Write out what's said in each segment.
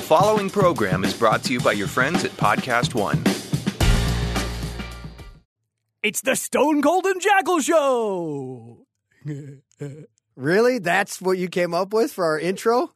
following program is brought to you by your friends at Podcast One. It's the Stone Cold and Jackal Show! Really? That's what you came up with for our intro?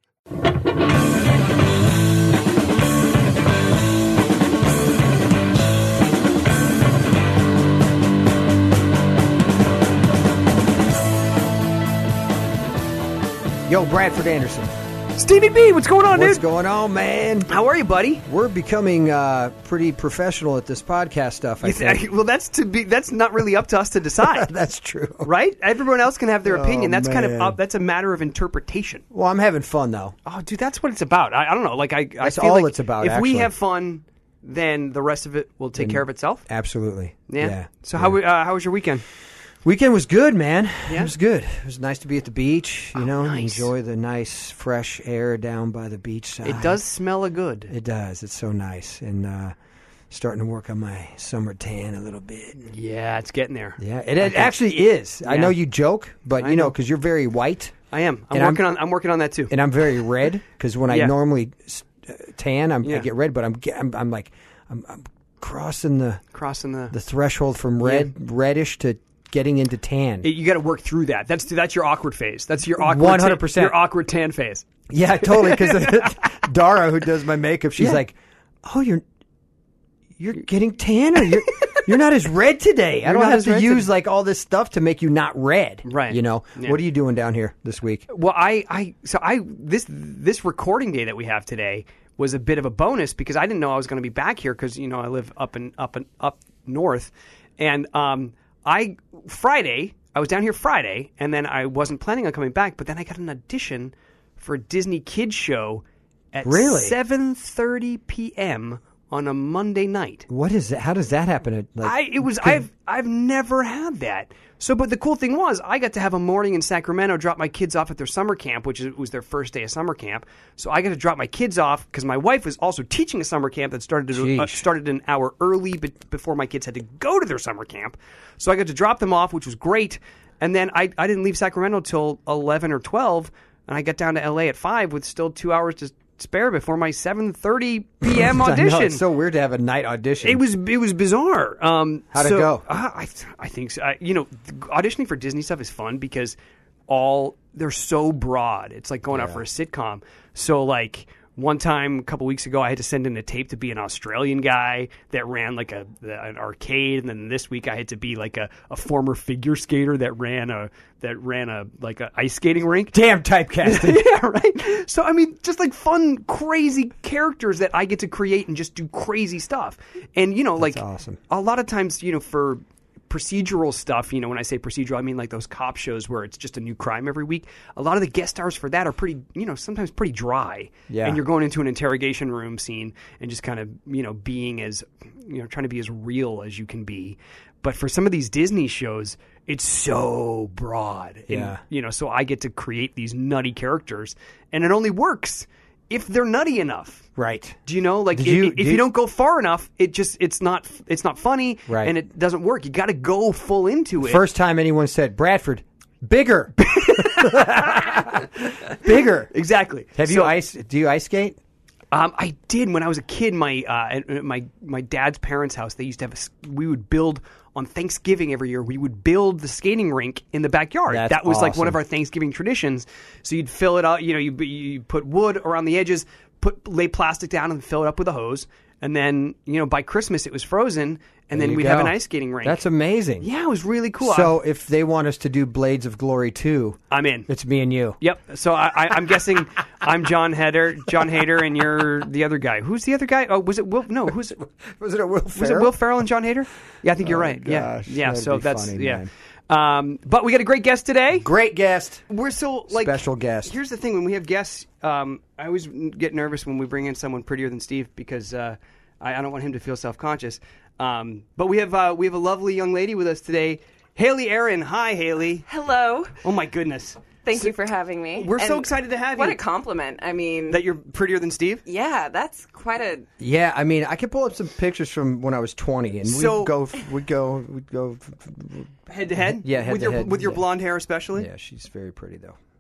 Yo, Bradford Anderson. Stevie B, what's going on, What's dude? going on, man? How are you, buddy? We're becoming pretty professional at this podcast stuff, I think. Well, that's not really up to us to decide. That's true. Right? Everyone else can have their opinion. That's kind man. of that's a matter of interpretation. Well, I'm having fun, though. Oh, dude, that's what it's about. I don't know. Like I That's feel all like it's about, If actually. we have fun, then the rest of it will take care of itself. Absolutely. Yeah. So Yeah. how was your weekend? Weekend was good, man. Yeah? It was good. It was nice to be at the beach, nice. enjoy the nice fresh air down by the beach side. It does smell good. It does. It's so nice. And starting to work on my summer tan a little bit. Yeah, it's getting there. Yeah, it actually is. I Yeah. know you joke, but I you know, know. because you're very white. I am. And I'm working on that too. And I'm very red, because when I Yeah. normally tan, I Yeah. get red, but I'm crossing the Crossing the threshold from reddish to getting into tan. You got to work through that. That's your awkward phase. That's your awkward 100%. Your awkward tan phase. Yeah, totally. Because Dara, who does my makeup, she's Yeah. like, "Oh, you're getting tan, or you're not as red today. I You're don't not have as to red use like all this stuff to make you not red." Right. You know. Yeah. What are you doing down here this week? Well, this recording day that we have today was a bit of a bonus because I didn't know I was going to be back here because I live up north, and Friday I was down here Friday, and then I wasn't planning on coming back, but then I got an audition for a Disney Kids show at Really? 7:30 p.m. on a Monday night. What is that? How does that happen? I've never had that. So, but the cool thing was, I got to have a morning in Sacramento, drop my kids off at their summer camp, which was their first day of summer camp. So I got to drop my kids off because my wife was also teaching a summer camp that started an hour early, but before my kids had to go to their summer camp. So I got to drop them off, which was great. And then I didn't leave Sacramento till 11 or 12, and I got down to L.A. at 5 with still 2 hours to spare before my 7:30 p.m. I know, audition. it's so weird to have a night audition. It was bizarre. How'd it go? I think so. Auditioning for Disney stuff is fun because they're so broad. It's like going out for a sitcom. So like one time a couple weeks ago, I had to send in a tape to be an Australian guy that ran like an arcade, and then this week I had to be like a former figure skater that ran a ice skating rink. Damn typecasting. Yeah, right. So I mean, just like fun, crazy characters that I get to create and just do crazy stuff. And like awesome. A lot of times, for procedural stuff, when I say procedural, I mean like those cop shows where it's just a new crime every week. A lot of the guest stars for that are pretty, sometimes pretty dry. Yeah. And you're going into an interrogation room scene and just kind of, being as, trying to be as real as you can be. But for some of these Disney shows, it's so broad. Yeah. And, so I get to create these nutty characters, and it only works if they're nutty enough. Right. Do you know? Like, if you don't go far enough, it's not funny, Right. and it doesn't work. You got to go full into it. First time anyone said, "Bradford, bigger." Bigger. Exactly. Do you ice skate? I did when I was a kid. My dad's parents' house. They used to have we would build on Thanksgiving every year. We would build the skating rink in the backyard. That's that was like one of awesome. our Thanksgiving traditions. So you'd fill it up. You put wood around the edges, lay plastic down, and fill it up with a hose. And then by Christmas it was frozen, and There then you we'd go. have an ice skating rink. That's amazing. Yeah, it was really cool. So if they want us to do Blades of Glory 2, I'm in. it's me and you. Yep. So I'm guessing I'm John Hader, and you're the other guy. Who's the other guy? Oh, was it Will? No, who's it? Was it Will Ferrell? Was it Will Ferrell and John Hader? Yeah, I think you're right. gosh, Yeah. that'd So be that's funny, yeah. man. But we got a great guest today. Great guest. We're so like Special guest. Here's the thing: when we have guests, I always get nervous when we bring in someone prettier than Steve because I don't want him to feel self-conscious. But we have a lovely young lady with us today, Haley Aaron. Hi, Haley. Hello. Oh my goodness. Thank you for having me. We're so excited to have What you. a compliment. I mean, That you're prettier than Steve? yeah, that's quite a. Yeah, I mean, I could pull up some pictures from when I was 20, and So- we'd go. Head to head? Yeah, head with to your head, with your yeah. blonde hair especially? Yeah, she's very pretty though.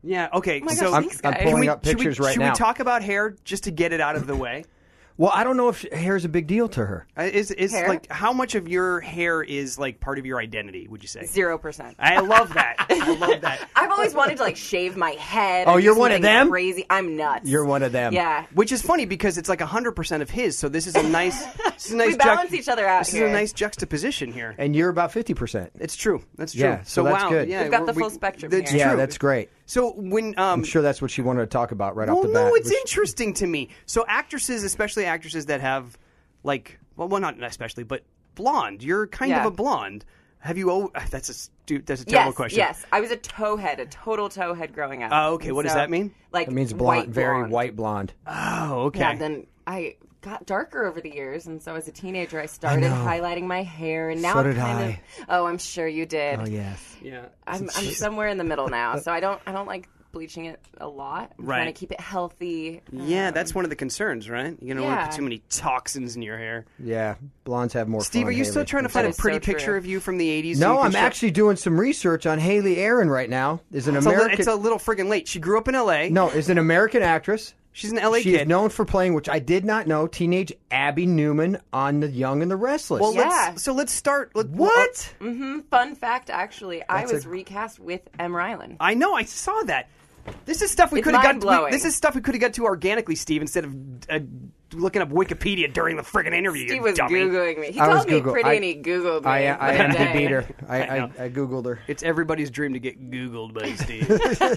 Yeah. Okay. my so gosh, thanks, I'm guys. pulling up should we- pictures right should now. we talk about hair just to get it out of the way? Well, I don't know if hair's a big deal to her. Is Hair? like how much of your hair is like part of your identity? Would you say? 0%. I love that. I love that. I've always wanted to like shave my head. Oh, or do you're one of something them? Crazy. I'm nuts. You're one of them. Yeah. Which is funny because it's like 100% of his. So this is a nice. This is a nice. We balance each other out This here. is a nice juxtaposition here. And you're about 50%. It's true. That's true. Yeah, so that's wow. good. Yeah, We've got we're- the full spectrum That's here. Yeah, true. that's great. So when I'm sure that's what she wanted to talk about right off well, the bat. no, it's which- interesting to me. So actresses, especially actresses that have like, well, not especially, but blonde. You're kind of Yeah. a blonde. Have you? That's a terrible question. Yes, I was a towhead, a total towhead growing up. Oh, okay. What does that mean? Like It means blonde, very blonde. white blonde. Oh, okay. Yeah, then I got darker over the years, and so as a teenager, I started highlighting my hair, and now So I'm did kind I. of. Oh, I'm sure you did. Oh, yes. yeah. I'm somewhere in the middle now, so I don't like bleaching it a lot. I'm Right. trying to keep it healthy. Yeah, that's one of the concerns, right? You don't want to Yeah. put too many toxins in your hair. Yeah, blondes have more Steve, fun. are you still Haley. trying to find a is so pretty true. picture of you from the 80s? No, so you can I'm show- actually doing some research on Haley Aaron right now. Is an It's American. a little friggin' late. She grew up in L.A. No, is an American actress. She's an L.A. She kid. is known for playing, which I did not know, teenage Abby Newman on The Young and the Restless. Well, Yeah. let's start. what? Fun fact, actually, I That's was a- recast with M. Rylan. I know. I saw that. This is stuff we It's could have got. mind-blowing. This is stuff we could have got to organically, Steve, instead of looking up Wikipedia during the friggin' interview. He you was dummy. Googling me. He I was called me Google- pretty I- and he Googled me. I am the Dang. beater. I I know. Googled her. It's everybody's dream to get Googled by Steve.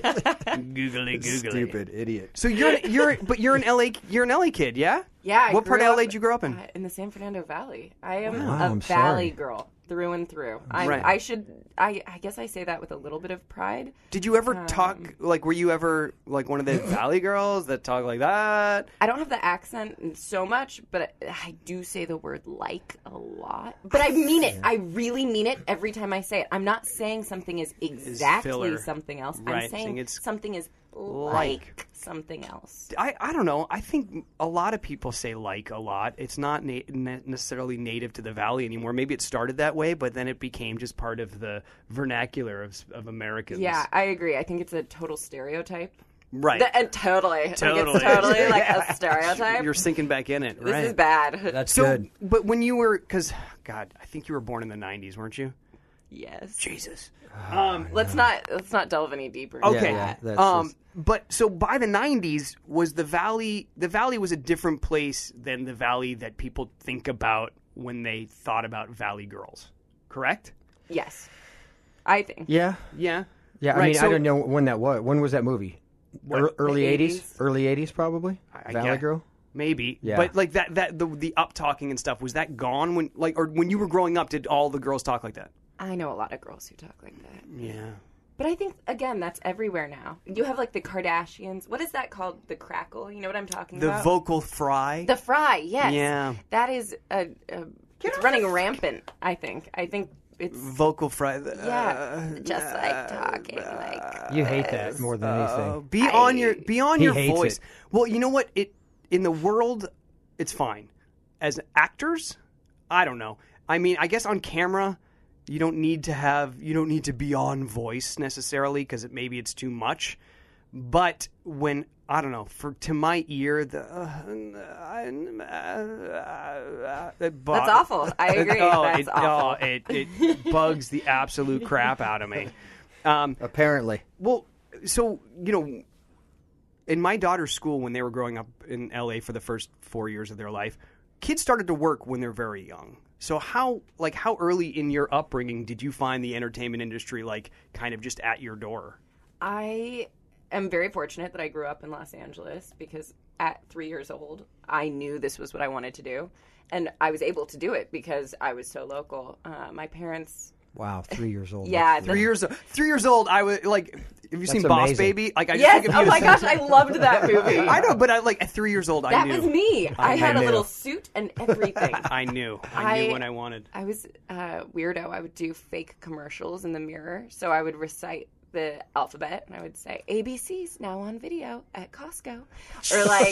Googly. Stupid idiot. So you're an LA kid, yeah? Yeah. I What part grew of up, LA did you grow up in? In the San Fernando Valley. I am Wow, a I'm valley sorry. girl through and through. Right. I guess I say that with a little bit of pride. Did you ever talk like? Were you ever like one of the Valley girls that talk like that? I don't have the accent so much, but I do say the word like a lot. But I mean it. I really mean it every time I say it. I'm not saying something is exactly filler. something else. Right, I'm saying saying it's something is like. like something else. I don't know. I think a lot of people say like a lot. It's not necessarily native to the Valley anymore. Maybe it started that way, but then it became just part of the vernacular of Americans. Yeah, I agree. I think it's a total stereotype. Right. And totally. Like, Totally. it's totally like a stereotype. You're sinking back in it. This right. is bad. That's So, good. but when you were, because, God, I think you were born in the 90s, weren't you? Yes. Jesus. Let's not delve any deeper. Okay. Yeah, that's But so by the 90s, was the Valley was a different place than the Valley that people think about when they thought about Valley girls, correct? Yes. I think. Yeah. Yeah. Yeah, I Right, mean, so- I don't know when that was. When was that movie? Early The 80s? 80s? Early 80s, probably? I Valley guess. Girl? Maybe. Yeah. But like the up talking and stuff, was that gone when or when you were growing up, did all the girls talk like that? I know a lot of girls who talk like that. Yeah. But I think, again, that's everywhere now. You have, like, the Kardashians. What is that called? The crackle? You know what I'm talking The about? vocal fry. The fry, yes. Yeah. That is it's running rampant, I think. I think it's, vocal fry. yeah, just like talking like... You hate that more than anything. Be on your He your hates voice. it. Well, you know what? In the world, it's fine. As actors, I don't know. I mean, I guess on camera, you don't need to be on voice necessarily because maybe it's too much. But when I don't know, to my ear, That's awful. I agree. That's awful. It bugs the absolute crap out of me. Apparently. Well, so, in my daughter's school, when they were growing up in L.A. for the first 4 years of their life, kids started to work when they're very young. So how early in your upbringing did you find the entertainment industry, like, kind of just at your door? I am very fortunate that I grew up in Los Angeles because at 3 years old, I knew this was what I wanted to do. And I was able to do it because I was so local. My parents... Wow, 3 years old. Yeah. 3 years old, I was like, have you seen That's Boss amazing. Baby? Like, I just Yes! think of you Oh as- my gosh, I loved that movie. I know, but at 3 years old, I That knew. was me. I had a knew. little suit and everything. I knew. I knew what I wanted. I was weirdo. I would do fake commercials in the mirror. So I would recite the alphabet and I would say ABC's now on video at Costco, or like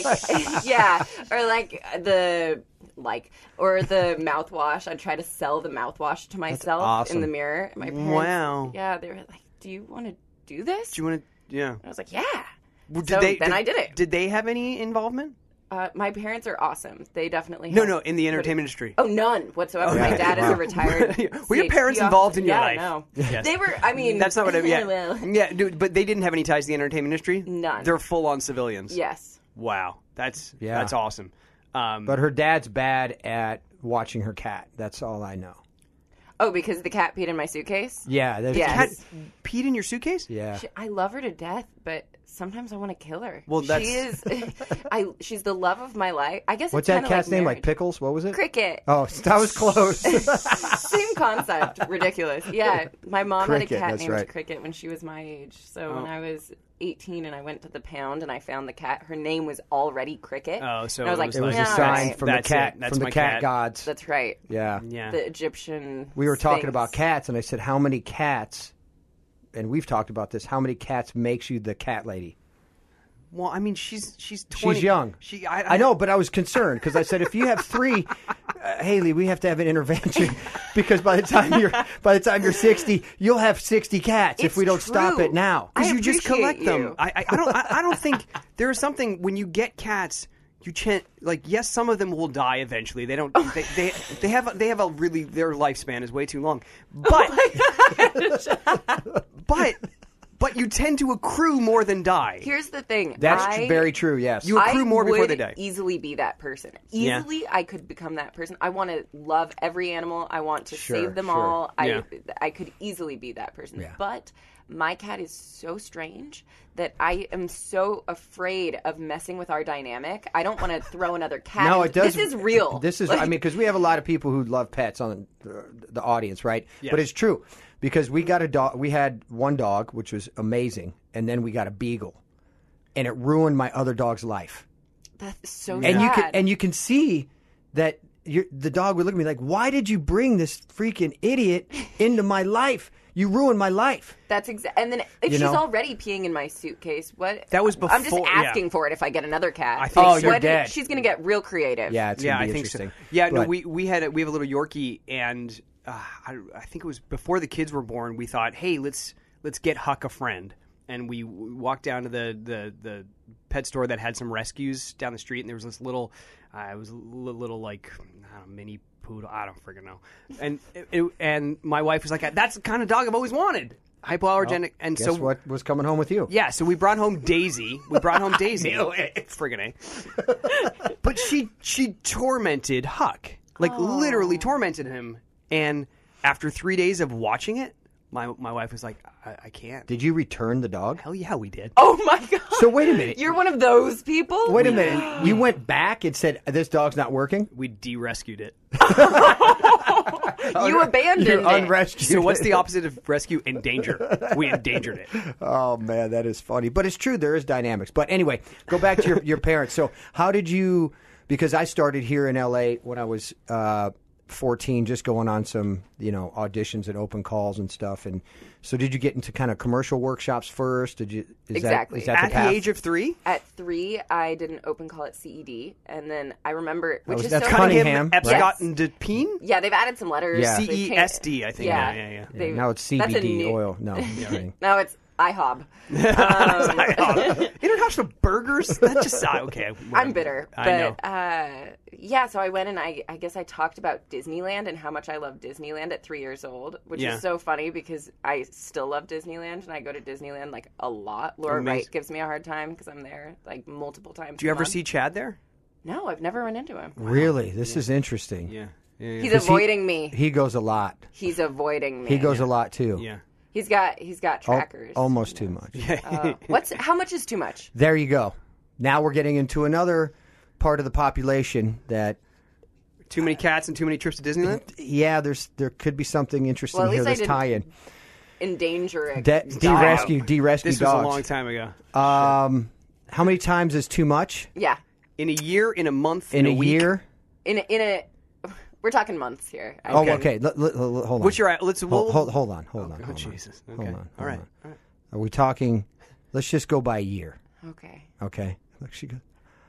or the mouthwash. I'd try to sell the mouthwash to myself awesome. in the mirror. My parents, Wow. yeah, they were like, "Do you want to do this?" Do you want to? Yeah. I was like, yeah. Well, So then I did it. Did they have any involvement? My parents are awesome. They definitely No, helped in the put entertainment it- industry. Oh, none whatsoever. My dad is a retired. Were your CHP parents officer. involved in your yeah, life? No, Yes. they were. I mean, That's not what I mean. Yeah, well, yeah, dude, but they didn't have any ties to the entertainment industry? None. They're full-on civilians. yes. Wow. That's Yeah. awesome. But her dad's bad at watching her cat. That's all I know. Oh, because the cat peed in my suitcase. Yeah. Yes. Cat peed in your suitcase? Yeah. I love her to death, but sometimes I want to kill her. Well, she that's- is. She's the love of my life. I guess. What's it's that kinda cat's name? Like marriage. Pickles? What was it? Cricket. Oh, that was close. Same concept. Ridiculous. Yeah, my mom Cricket, had a cat that's named right. Cricket when she was my age. So Oh. when I was 18 and I went to the pound and I found the cat, her name was already Cricket. Oh, so and I was it like, was It was Yeah, a "No, sign right." from the That's cat it. That's from the my cat cat. gods. That's right. Yeah. Yeah. The Egyptian. We were talking Sphinx. about cats, and I said, "How many cats?" And we've talked about this. How many cats makes you the cat lady? Well, I mean, she's 20. She's young. I know, but I was concerned because I said, if you have three, Haley, we have to have an intervention because by the time you're 60, you'll have 60 cats if It's we don't stop true. it now. I Because you just appreciate collect them. you. I don't think there is something when you get cats. You can't like yes, some of them will die eventually. They don't. They have a really their lifespan is way too long. But but you tend to accrue more than die. Here's the thing. That's very true. Yes. You accrue more would before they die. easily be that person. Yeah. Easily, I could become that person. I want to love every animal. I want to Sure, save them sure. all. Yeah. I could easily be that person. Yeah. But my cat is so strange that I am so afraid of messing with our dynamic. I don't want to throw another cat. No, in- it does. This is real. This is. I mean, because we have a lot of people who love pets on the audience, right? Yes. But it's true because we got a dog. We had one dog, which was amazing, and then we got a beagle, and it ruined my other dog's life. That's so And sad. you can see that the dog would look at me like, "Why did you bring this freaking idiot into my life? You ruined my life." That's And then if You she's know? already peeing in my suitcase, what? That was I'm just before- yeah. asking for it. If I get another cat, I think Oh, so. you're What- dead. She's gonna get real creative. Yeah, it's Yeah, gonna I be think so. interesting. Yeah, no, But- we have a little Yorkie, and I think it was before the kids were born. We thought, hey, let's get Huck a friend, and we walked down to the pet store that had some rescues down the street, and there was this little, it was a little like I don't know, mini poodle. I don't freaking know, and and my wife was like, that's the kind of dog I've always wanted. Hypoallergenic, and Guess so what was coming home with you? yeah, so we brought home Daisy. Friggin' A. But she tormented Huck. Like literally tormented him. And after 3 days of watching it, my wife was like, I can't. Did you return the dog? Hell yeah, we did. Oh my god. So wait a minute. You're one of those people? Wait a minute. You went back and said this dog's not working. We de-rescued it. You abandoned You it. unrescued. So what's it. the opposite of rescue? Endanger. We endangered it. Oh man, that is funny. But it's true. There is dynamics. But anyway, go back to your parents. So how did you? Because I started here in L.A. when I was 14, just going on some auditions and open calls and stuff. And so did you get into kind of commercial workshops first? Did you? Exactly. Is that At the path? the age of 3? At 3, I did an open call at CED, and then I remember, which is that's so Cunningham, funny. right? Epscot, and Depine? Yeah, they've added some letters. Yeah. They've changed- CESD, I think. Yeah. They've- Now it's that's a CBD new- oil. No, I'm kidding. Now it's IHOB. International Burgers? That just okay. I'm bitter. But, I know. yeah, so I went and I guess I talked about Disneyland and how much I love Disneyland at 3 years old, which Yeah. is so funny because I still love Disneyland and I go to Disneyland like a lot. Laura Amazing. Wright gives me a hard time because I'm there like multiple times. Do you a ever month. see Chad there? No, I've never run into him. Really, this is interesting. Yeah. He's 'Cause avoiding me. He goes a lot. He's avoiding me. He goes a lot too. Yeah. He's got trackers. Almost too much. How much is too much? There you go. Now we're getting into another part of the population that, Too many cats and too many trips to Disneyland? yeah, there could be something interesting Well, at here. least I This didn't tie-in. Endanger it. De-rescue This was dogs. a long time ago. How many times is too much? Yeah. In a year, in a month, In a a week? year? In a we're talking months here. I Oh, think. okay. Hold on. What's your let's Hold on. Hold on. Oh, hold on. Jesus. Hold Okay. on. All right. Are we talking? Let's just go by a year. Okay. Okay. Look, she goes.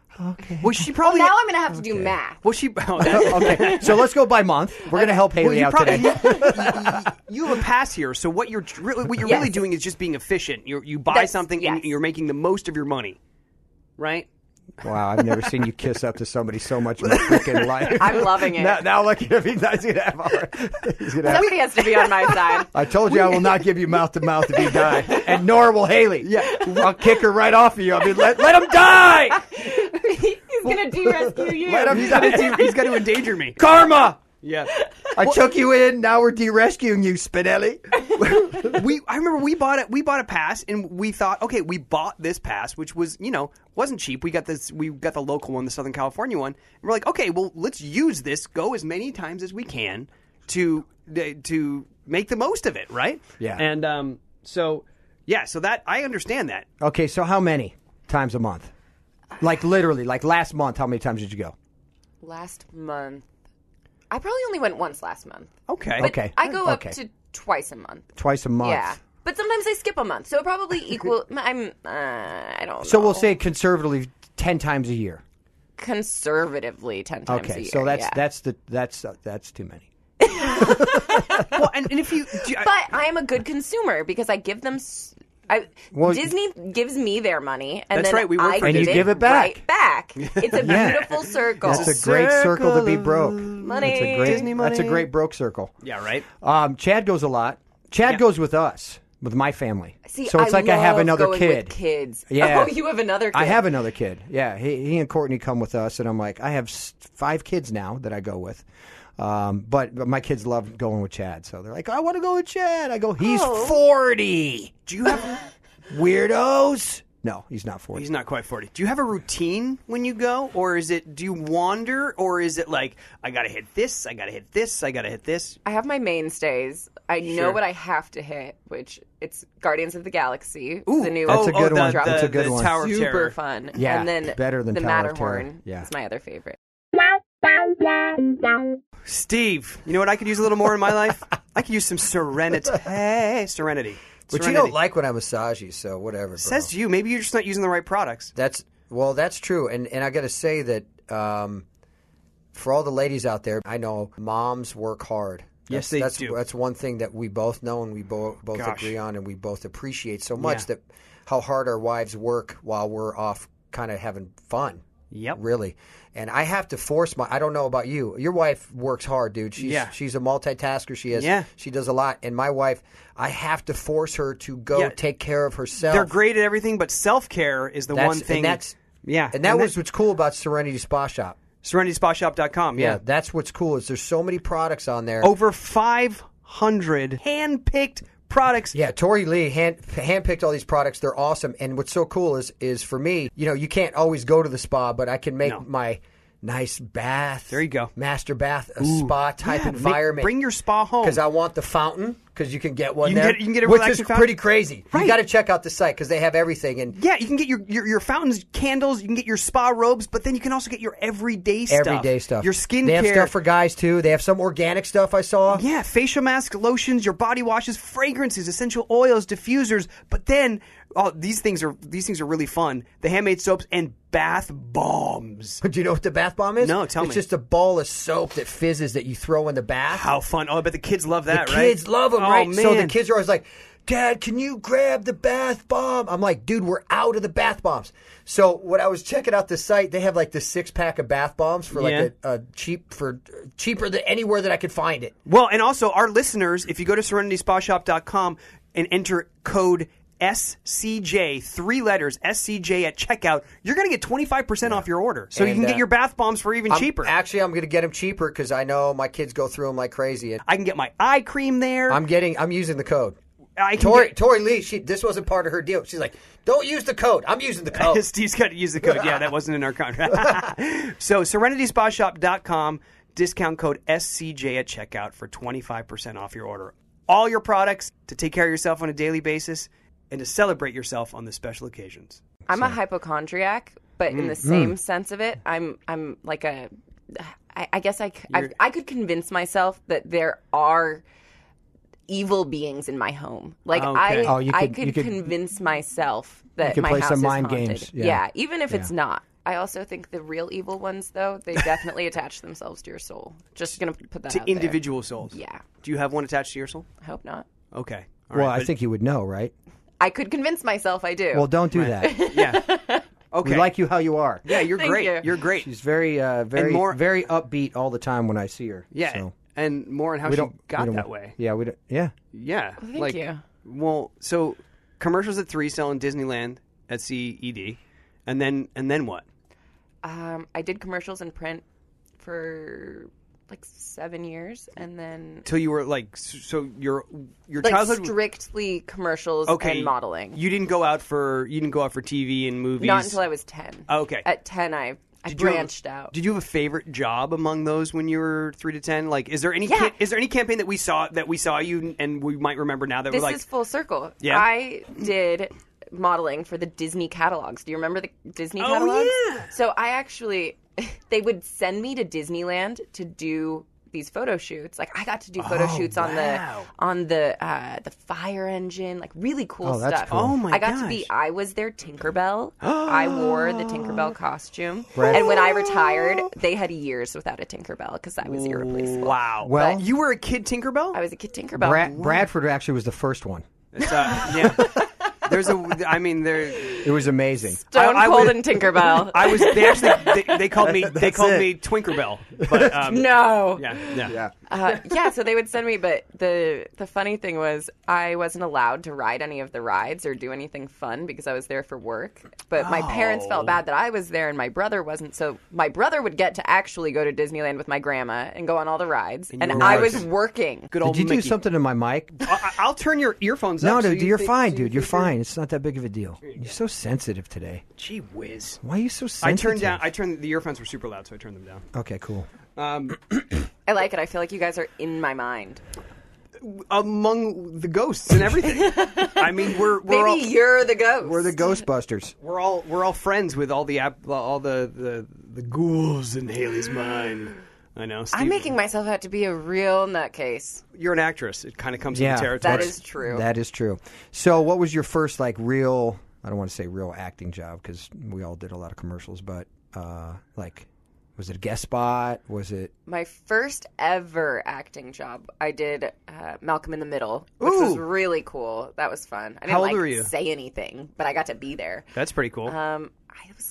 Okay. Well, she probably. Now I'm going to have to do math. Well, she. Oh, that, Okay, so let's go by month. We're going to help Haley out today. You have a pass here, so what you're really doing is just being efficient. You buy something and you're making the most of your money, right? Wow, I've never seen you kiss up to somebody so much in my freaking life. I'm loving it. Now look at him. He's going to have Somebody has to be on my side. I told you I will not give you mouth to mouth if you die, and nor will Haley. Yeah, I'll kick her right off of you. I'll be let him die. He's going to de-rescue you. He's got to endanger me. Karma. Yeah. I took you in. Now we're de-rescuing you, Spinelli. I remember we bought a pass, and we thought, okay, we bought this pass, which was wasn't cheap. We got the local one, the Southern California one. And we're like, okay, well, let's use this. Go as many times as we can to make the most of it, right? Yeah. And so that I understand that. Okay, so how many times a month? Like literally, like last month, how many times did you go? Last month. I probably only went once last month. Okay. But Okay. I go up to twice a month. Twice a month. Yeah. But sometimes I skip a month, so it probably equal. I don't know. So we'll say conservatively 10 times a year. Conservatively 10 times a Okay, year. so yeah. that's too many. Well, and if you, But I am a good consumer because I give them. Disney gives me their money, and That's then right, we work I for And you give give it back. right back. It's a beautiful circle. That's a great circle to be broke. Money. That's a great, Disney money. That's a great broke circle. yeah, right. Chad goes a lot. Chad goes with us, with my family. See, so it's like I have love another going kid. With kids. Yeah. Oh, you have another kid. I have another kid. Yeah, he and Courtney come with us, and I'm like, I have 5 kids now that I go with. But my kids love going with Chad, so they're like, I want to go with Chad. I go, he's 40. Do you have? Weirdos. No, he's not 40. He's not quite 40. Do you have a routine when you go, or is it? Do you wander, or is it like I gotta hit this, I gotta hit this, I gotta hit this? I have my mainstays. I know what I have to hit, which it's Guardians of the Galaxy. Ooh, the new That's a good one. drop. That's a good the one. Tower of Super Terror. fun. Yeah, and then better than the Tower of Terror. Matterhorn. Yeah. It's my other favorite. Steve, you know what I could use a little more in my life? I could use some serenity. Serenity. But you don't like when I massage you, so whatever, bro. Says you. Maybe you're just not using the right products. That's true. And I got to say that for all the ladies out there, I know moms work hard. Yes, they do. That's one thing that we both know and we both agree on and we both appreciate so much, that how hard our wives work while we're off kind of having fun. Yep. Really. And I have to force I don't know about you. Your wife works hard, dude. She's a multitasker. She does a lot. And my wife, I have to force her to go take care of herself. They're great at everything, but self-care is the one thing. And that was what's cool about Serenity Spa Shop. SerenitySpaShop.com. Yeah, that's what's cool is there's so many products on there. Over 500 hand-picked products. Yeah, Tori Lee handpicked all these products. They're awesome. And what's so cool is for me, you can't always go to the spa, but I can make my nice bath. There you go. Master bath, spa type environment. Bring your spa home. Because I want the fountain, because you can get one You can there. get- you can get a which is relaxing fountain. pretty crazy. Right. You got to check out the site because they have everything. And yeah, you can get your fountains, candles, you can get your spa robes, but then you can also get your everyday stuff. everyday stuff. Your skincare. They have stuff for guys, too. They have some organic stuff I saw. Yeah, facial mask, lotions, your body washes, fragrances, essential oils, diffusers. But then these things are really fun. The handmade soaps and bath bombs. Do you know what the bath bomb is? No, tell me. It's just a ball of soap that fizzes that you throw in the bath. How fun! Oh, I bet the kids love that, the right? kids love them, oh, right? Man. So the kids are always like, Dad, can you grab the bath bomb? I'm like, dude, we're out of the bath bombs. So when I was checking out the site, they have like the 6-pack of bath bombs for like a cheaper than anywhere that I could find it. Well, and also our listeners, if you go to SerenitySpaShop.com and enter code SCJ, 3 letters, SCJ at checkout, you're going to get 25% off your order. So you And, can get your bath bombs for even cheaper. Actually, I'm going to get them cheaper because I know my kids go through them like crazy. And I can get my eye cream there. I'm using the code. I can Tori Lee, this wasn't part of her deal. She's like, don't use the code. I'm using the code. Steve's got to use the code. Yeah, that wasn't in our contract. So SerenitySpaShop.com, discount code SCJ at checkout for 25% off your order. All your products to take care of yourself on a daily basis and to celebrate yourself on the special occasions. I'm a hypochondriac, but in the same sense of it, I'm like I guess I could convince myself that there are evil beings in my home. Like Okay. I could convince myself that could my play house some is mind haunted. games. Yeah, even if it's not. I also think the real evil ones, though, they definitely attach themselves to your soul. Just going to put that To out there. individual souls. Yeah. Do you have one attached to your soul? I hope not. Okay. All Well, right, I but- think you would know, right? I could convince myself I do. Well, don't do that. Yeah. Okay. We like you how you are. Yeah, you're Thank great. you. You're great. She's very, very, more- very upbeat all the time when I see her. Yeah. So And more on how we she don't we got don't- that way. Yeah, we don't. Yeah. Yeah. Thank you. Well, so commercials at 3, selling Disneyland at CED, and then what? I did commercials in print for like 7 years, and then Till you were like, so your like childhood. strictly commercials Okay. and modeling. You didn't go out for TV and movies. Not until I was 10. Okay. At 10, I Did you have- branched out. Did you have a favorite job among those when you were 3 to 10? Like, is there any Yeah. is there any campaign that we saw you and we might remember now that This we're like, is full circle. Yeah. I did modeling for the Disney catalogs. Do you remember the Disney Oh, catalogs? yeah. So I actually, they would send me to Disneyland to do these photo shoots. Like I got to do photo shoots wow. on the fire engine, like really cool Oh, that's stuff. cool. Oh, my I got to gosh. be. I was their Tinkerbell. I wore the Tinkerbell costume, Brad- and when I retired, they had years without a Tinkerbell because I was irreplaceable. wow. Well- you were a kid Tinkerbell? I was a kid Tinkerbell. Bradford actually was the first one. It's, yeah. There's there. It was amazing. Stone I Cold would- and Tinkerbell. I was. They actually. They called me. They That's called it. me Twinkerbell. But No. yeah. Yeah, so they would send me, but the funny thing was I wasn't allowed to ride any of the rides or do anything fun because I was there for work. But my parents Oh. felt bad that I was there and my brother wasn't. So my brother would get to actually go to Disneyland with my grandma and go on all the rides, and you were I was working. working. Good old Did you do Mickey. something to my mic? I'll turn your earphones No, up. so dude, you you're think- fine, so you dude. You're think fine. It's not that big of a deal. You're so sensitive today. Gee whiz. Why are you so I sensitive? turned the earphones were super loud, so I turned them down. Okay, cool. I like it. I feel like you guys are in my mind. Among the ghosts and everything. I mean, we're Maybe all, you're the ghost. We're the Ghostbusters. we're all friends with all the ghouls in Haley's mind. I know. I'm Steve, making myself out to be a real nutcase. You're an actress. It kind of comes Yeah, with the territory. That is true. That is true. So, what was your first real? I don't want to say real acting job because we all did a lot of commercials, but was it a guest spot? Was it? My first ever acting job, I did Malcolm in the Middle, which was Ooh. really cool. That was fun. I didn't How old were you? say anything, but I got to be there. That's pretty cool. I was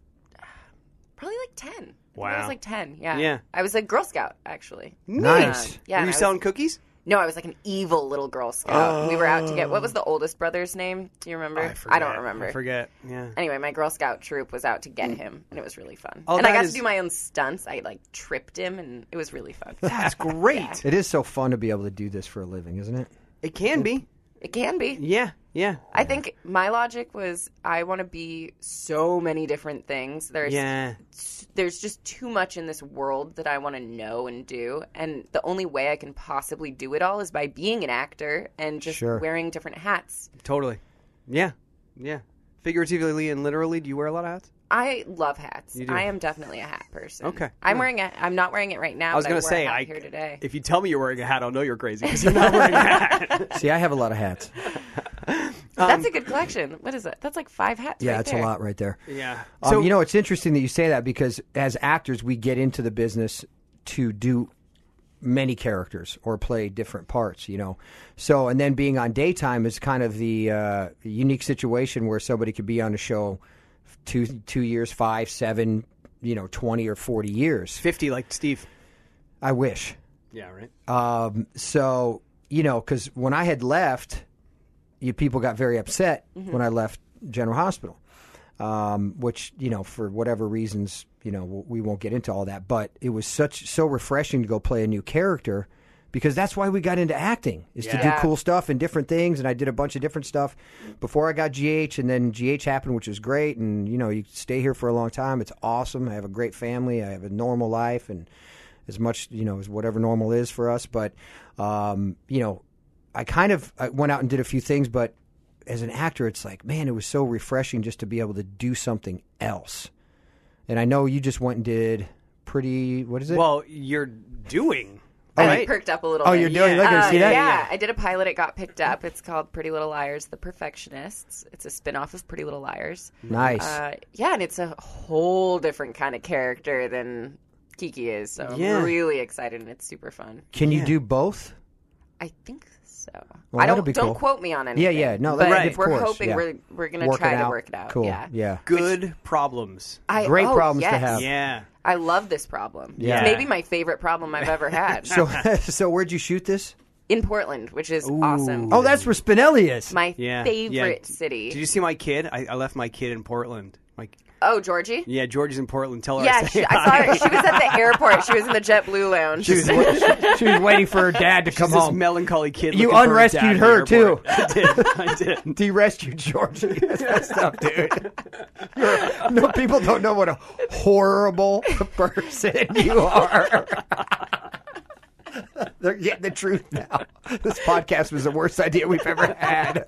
probably 10. I think I Wow. was 10. Yeah. Yeah. I was a Girl Scout actually. Nice. Yeah. Were and you I was- selling cookies? No, I was like an evil little Girl Scout. We were out to get what was the oldest brother's name? Do you remember? I don't remember. I forget. Yeah. Anyway, my Girl Scout troop was out to get him, and it was really fun. Oh, and I that got is- to do my own stunts. I tripped him, and it was really fun. That's great. It is so fun to be able to do this for a living, isn't it? It can be. It can be. Yeah. Yeah. I think my logic was I want to be so many different things. There's just too much in this world that I want to know and do, and the only way I can possibly do it all is by being an actor and just Sure. wearing different hats. Totally. Yeah. Yeah. Figuratively and literally, do you wear a lot of hats? I love hats. You do. I am definitely a hat person. Okay. I'm wearing it. I'm not wearing it right now. I was but going to wore say, a hat here today. if you tell me you're wearing a hat, I'll know you're crazy because you're not wearing a hat. See, I have a lot of hats. That's a good collection. What is it? That's like 5 hats. Yeah, right it's there. a lot right there. Yeah. It's interesting that you say that because as actors, we get into the business to do many characters or play different parts, So, and then being on daytime is kind of the unique situation where somebody could be on a show 2 years, 5, 7, 20 or 40 years. 50 like Steve. I wish. Yeah, right. So, because when I had left, people got very upset when I left General Hospital, which, for whatever reasons, we won't get into all that. But it was so refreshing to go play a new character because that's why we got into acting, is to do Yeah. cool stuff and different things. And I did a bunch of different stuff before I got GH, and then GH happened, which was great. And, you stay here for a long time. It's awesome. I have a great family. I have a normal life and as much, as whatever normal is for us. But, I went out and did a few things, but as an actor, it's like, man, it was so refreshing just to be able to do something else. And I know you just went and did what is it? Well, you're doing I perked up a little Oh, bit. you're doing. Look, see that? Yeah, I did a pilot. It got picked up. It's called Pretty Little Liars: The Perfectionists. It's a spin-off of Pretty Little Liars. Nice. Yeah, and it's a whole different kind of character than Kiki is. So I'm really excited, and it's super fun. Can you do both? I think so. Well, I that'd be don't cool. quote me on anything. Yeah. No, but of we're course, hoping yeah. we're going to try to work it out. Cool. Yeah. Good problems. Great problems to yes. have. Yeah. I love this problem. Yeah. It's maybe my favorite problem I've ever had. So where'd you shoot this? In Portland, which is awesome. Oh, that's where Spinelli is. My Yeah. favorite Yeah. city. Did you see my kid? I left my kid in Portland. Oh, Georgie? Yeah, Georgie's in Portland. Tell her Yeah, I say I saw her. She was at the airport. She was in the JetBlue lounge. She was waiting for her dad to come She's this home. melancholy kid. You looking for unrescued dad at the her, too. airport. I did. He rescued Georgie. That's messed up, dude. No, people don't know what a horrible person you are. They're getting the truth now. This podcast was the worst idea we've ever had.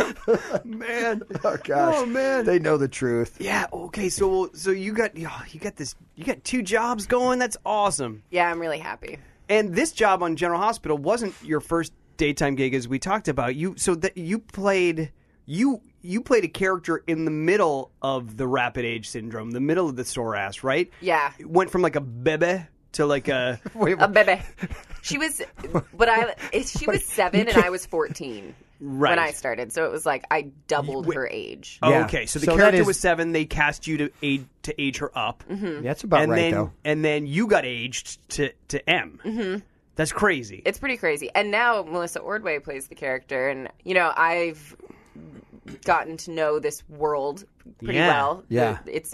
Man. Oh, gosh. Oh, man. They know the truth. Yeah. Okay. So you got this. You got 2 jobs going. That's awesome. Yeah, I'm really happy. And this job on General Hospital wasn't your first daytime gig, as we talked about. You played a character in the middle of the rapid age syndrome, the middle of the sore ass, right? Yeah. It went from like a bebe to like a A baby. She was, she was 7 and I was 14 Right. when I started. So it was like I doubled her age. Oh, Yeah. okay. So the So that character is- was 7. They cast you to age her up, That's about and right, then though. and then you got aged to M. Mm-hmm. That's crazy. It's pretty crazy. And now Melissa Ordway plays the character, and I've gotten to know this world pretty Yeah. well. Yeah. It's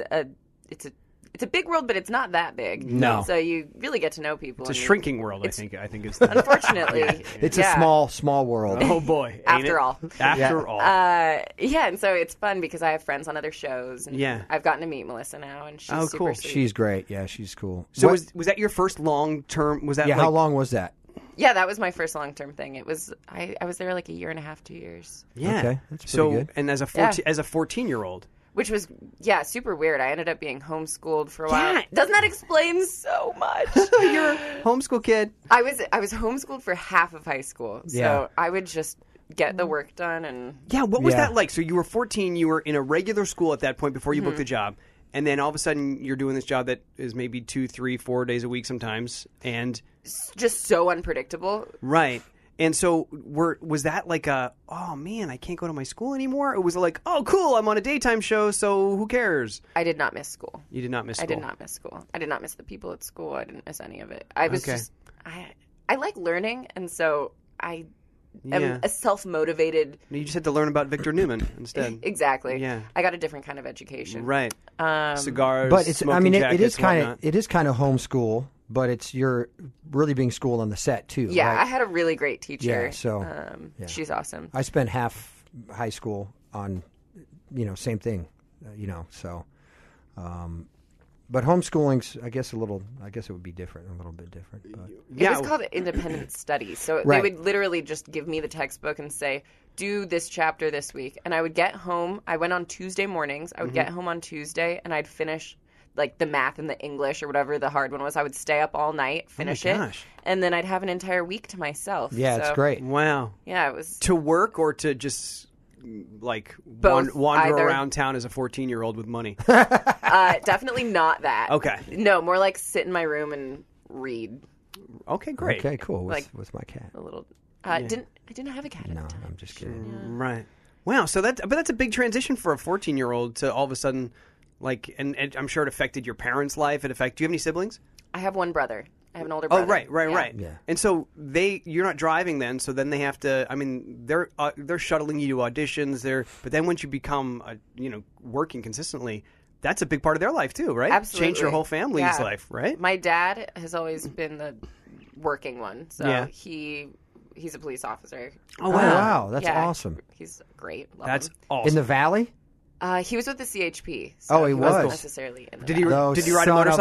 a big world, but it's not that big. No. So you really get to know people. It's a and you- shrinking world. I think is the Unfortunately, It's yeah. a small world. Oh boy! Ain't After it? all. After all. Yeah, and so it's fun because I have friends on other shows. And Yeah. I've gotten to meet Melissa now, and she's Oh, super cool. sweet. She's great. Yeah, she's cool. So What- was that your first long term? Was that yeah, like, how long was that? Yeah, that was my first long-term thing. It was I was there like a year and a half, 2 years, Yeah. Okay, that's so pretty good. and as a Yeah. 14-year-old. which was super weird. I ended up being homeschooled for a while. Yeah. Doesn't that explain so much? You're a homeschool kid. I was homeschooled for half of high school, so Yeah. I would just get the work done and Yeah. What was Yeah. that like? So you were 14. You were in a regular school at that point before you booked the job, and then all of a sudden you're doing this job that is maybe 2, 3, 4 days a week sometimes, and just so unpredictable. right. And so was that like oh man, I can't go to my school anymore? It was like, oh cool, I'm on a daytime show, so who cares? I did not miss school. You did not miss school. I did not miss school. I did not miss the people at school. I didn't miss any of it. I was Okay. just I like learning, and so I am Yeah. a self-motivated. You just had to learn about Victor Newman instead. Exactly. Yeah. I got a different kind of education. Right. Cigars, But it's smoking it jackets, is kind of whatnot. it is kind of homeschool, but you're really being schooled on the set too. Yeah, right? I had a really great teacher. Yeah, so, yeah. She's awesome. I spent half high school on, same thing, so. But homeschooling's, I guess it would be different, a little bit different. But. Yeah. It was called independent studies. So Right. they would literally just give me the textbook and say, do this chapter this week. And I would get home. I went on Tuesday mornings. I would get home on Tuesday, and I'd finish like the math and the English or whatever the hard one was. I would stay up all night, finish it, gosh. and then I'd have an entire week to myself. Yeah, it's So, great. Wow. Yeah, it was. To work or to just like Both, wander either. around town as a 14-year-old with money? Definitely not that. Okay. No, more like sit in my room and read Okay, great. Okay, cool. Like- With my cat. a little. I didn't have a cat. No, At the time. I'm just kidding. Right. Wow. So that's a big transition for a 14-year-old to all of a sudden, like, and I'm sure it affected your parents' life. Do you have any siblings? I have one brother. I have an older brother. Oh, right. Yeah. And so you're not driving then, so then they have to. I mean, they're shuttling you to auditions. But then once you become, working consistently, that's a big part of their life too, right? Absolutely. Change your whole family's Yeah. life, right? My dad has always been the working one, so Yeah. he's a police officer. Oh, Oh, wow. That's Yeah, awesome. He's great. Love That's him. awesome. In the Valley? He was with the CHP. So Oh, he was. wasn't necessarily in the Did he back. did you ride a motorcycle?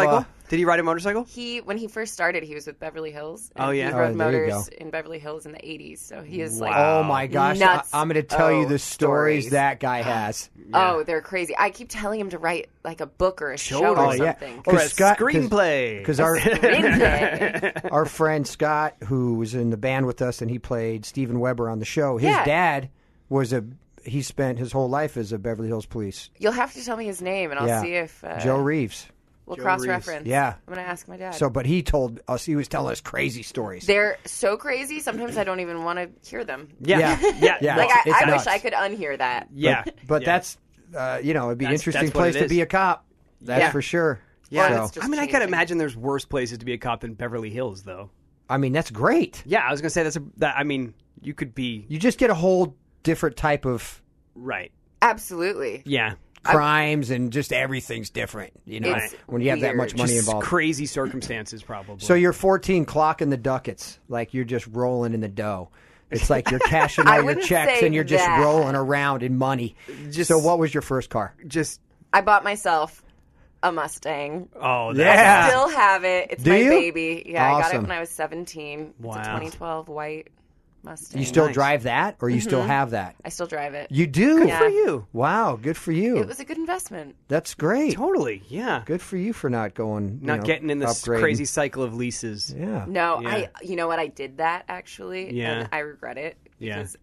Did he ride a motorcycle? When he first started, he was with Beverly Hills. And Oh, yeah? he Oh, rode there you motors go. in Beverly Hills in the 80s. So he is Oh my gosh! nuts. I'm going to tell you Oh, the stories stories. that guy has. Oh, they're crazy. I keep telling him to write like a book or a show or Oh, yeah. something. Or a 'Cause Scott- screenplay. Because our Screenplay. our friend Scott, who was in the band with us, and he played Steven Weber on the show. His Yeah. dad was he spent his whole life as a Beverly Hills Police. You'll have to tell me his name, and I'll Yeah. see if Joe Reeves. we'll Joe cross-reference. Yeah. I'm going to ask my dad. So, but he told us, he was telling us crazy stories. They're so crazy, sometimes I don't even want to hear them. Yeah. Yeah. Yeah. Like, It's I wish nuts. I could unhear that. Yeah. But yeah. that's, it'd be an interesting that's what place it to is. be a cop. That's Yeah. for sure. Yeah. Well, it's So, just I mean, I changing. can't imagine there's worse places to be a cop than Beverly Hills, though. I mean, that's great. Yeah, I was gonna say I mean, you could be You just get a whole different type of right. Absolutely. Yeah. crimes and just everything's different, It's when you have that much weird. money Just involved. crazy circumstances, probably. So you're 14 clocking the ducats, like you're just rolling in the dough. It's like you're cashing I all your wouldn't checks say and you're just that. rolling around in money. Just- So what was your first car? just I bought myself a Mustang. oh Yeah. Still have it. It's Do my you? baby. Yeah, I got it Awesome. when I was 17. It's Wow. a 2012 white Mustang. You still Nice. drive that, or you still have that? I still drive it. You do? Good Yeah. for you. Wow, good for you. It was a good investment. That's great. Totally. Yeah. Good for you for not going, Not getting in this upgrading. crazy cycle of leases. Yeah. No, Yeah. you know what? I did that actually, Yeah. and I regret it Yeah. because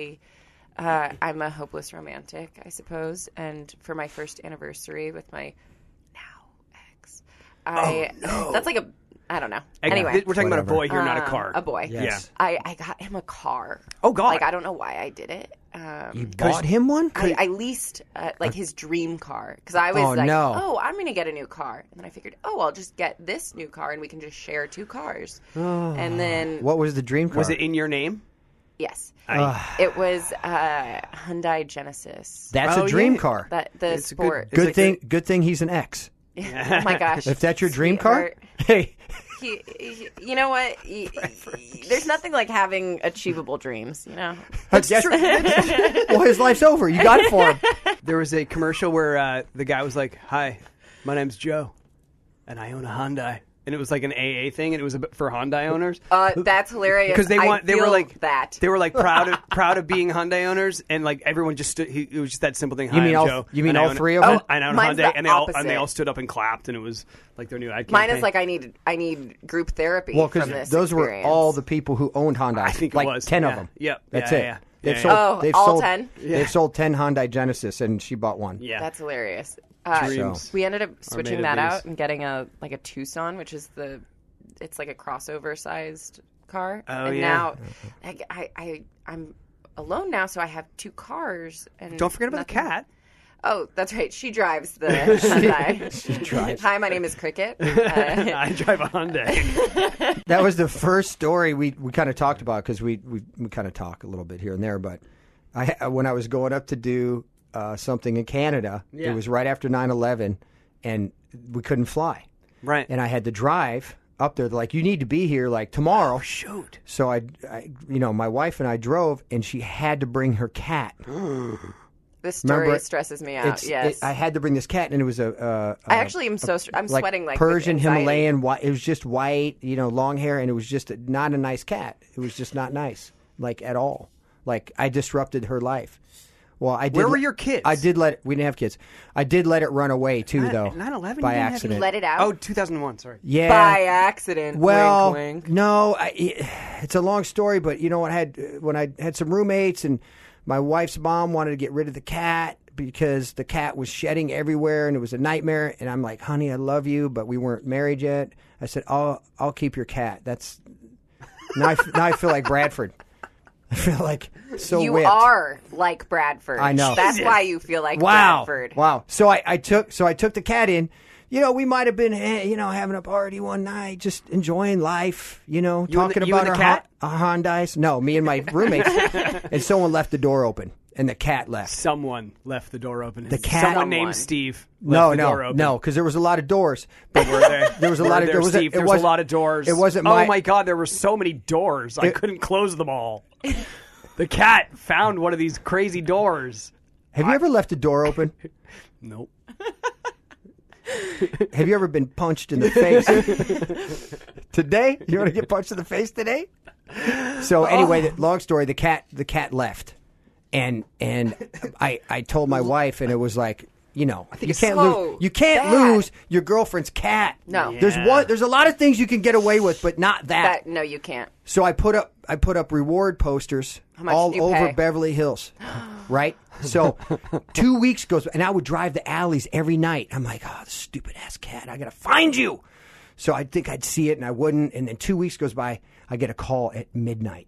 I'm a hopeless romantic, I suppose. And for my first anniversary with my now ex, that's like I don't know. Anyway, We're talking about a Whatever. boy here, not a car. a boy. Yes. I got him a car. Oh, God. Like I don't know why I did it. You bought him one? I leased like his dream car because I was Oh, like, no. oh, I'm going to get a new car, and then I figured, oh, I'll just get this new car, and we can just share two cars. And then What was the dream car? Was it in your name? yes, I- it was Hyundai Genesis. That's Oh, a dream yeah. car. That the It's a good- sport. Is it Good thing he's an ex. Oh my gosh! If that's your dream car, Sweetheart. hey, You know what? There's nothing like having achievable dreams. You know. that's true. Well, his life's over. You got it for him. There was a commercial where the guy was like, "Hi, my name's Joe, and I own a Hyundai." And it was like an AA thing, and it was for Hyundai owners That's hilarious. because they were feel like that. they were like proud of being Hyundai owners, and like everyone just stood. It was just that simple thing. Hi, You mean I'm all- Joe, you mean and I all own- three of them? I own a Mine's Hyundai, the and they all opposite. stood up and clapped, and it was like their new ad Mine campaign. is like I need group therapy. Well, from because this those were experience. all the people who owned Hyundai. I think it like was. 10 of Yeah. them. Yep. That's Yeah, it. yeah. They've Yeah, sold. yeah. Oh, they've all sold, 10? They've sold 10 Hyundai Genesis, and she bought one. yeah. That's hilarious. Dreams. We ended up made switching of that these. out and getting a Tucson, which is it's like a crossover sized car. Oh, and yeah. now I'm alone now, so I have two cars. And Don't forget about the nothing- cat. Oh, that's right. She drives the Hyundai. She drives. Hi, my name is Cricket. I drive a Hyundai. That was the first story we kind of talked about because we kind of talk a little bit here and there. But when I was going up to do something in Canada, Yeah. it was right after 9/11, and we couldn't fly. Right. And I had to drive up there. They're like, you need to be here like tomorrow. Oh, shoot. So I, my wife and I drove, and she had to bring her cat. This story Remember, stresses me out. Yes. I had to bring this cat, and it was I actually am I'm like sweating like Persian with anxiety. Himalayan. It was just white, long hair, and it was just not a nice cat. It was just not nice, like at all. Like I disrupted her life. Well, I did. Where were your kids? I did let. We didn't have kids. I did let it run away too, though. 9/11? by You didn't have- accident. Let it out Oh, 2001. Sorry. Yeah. by accident. Well, wink, wink. no, it's a long story, but you know what? When I had some roommates, and my wife's mom wanted to get rid of the cat because the cat was shedding everywhere, and it was a nightmare. And I'm like, honey, I love you, but we weren't married yet. I said, I'll keep your cat. That's now I feel like Bradford. I feel like so You whipped. are like Bradford. I know. That's Jesus. why you feel like Wow. Bradford. Wow. So I took the cat in. We might have been, having a party one night, just enjoying life, talking you about and the cat? our Hyundais. No, me and my roommates. And someone left the door open, and the cat left. Someone left the door open. The cat- Someone Someone. named Steve No, left the door open. no, because there was a lot of doors. But were there? There was a Were lot of there, there was Steve, there was a lot of doors. It wasn't Oh my. my God! There were so many doors. I couldn't close them all. The cat found one of these crazy doors. Have you ever left a door open? Nope. Have you ever been punched in the face? Today? You want to get punched in the face today? So anyway, long story. The cat left, and I told my wife, and it was like, you it's can't so lose. You can't bad. lose your girlfriend's cat. No. There's a lot of things you can get away with, but not that. No, you can't. So I put up reward posters much all did you over pay? Beverly Hills, right? So 2 weeks goes, and I would drive the alleys every night. I'm like, oh, this stupid ass cat, I gotta find you. So I think I'd see it, and I wouldn't. And then 2 weeks goes by, I get a call at midnight.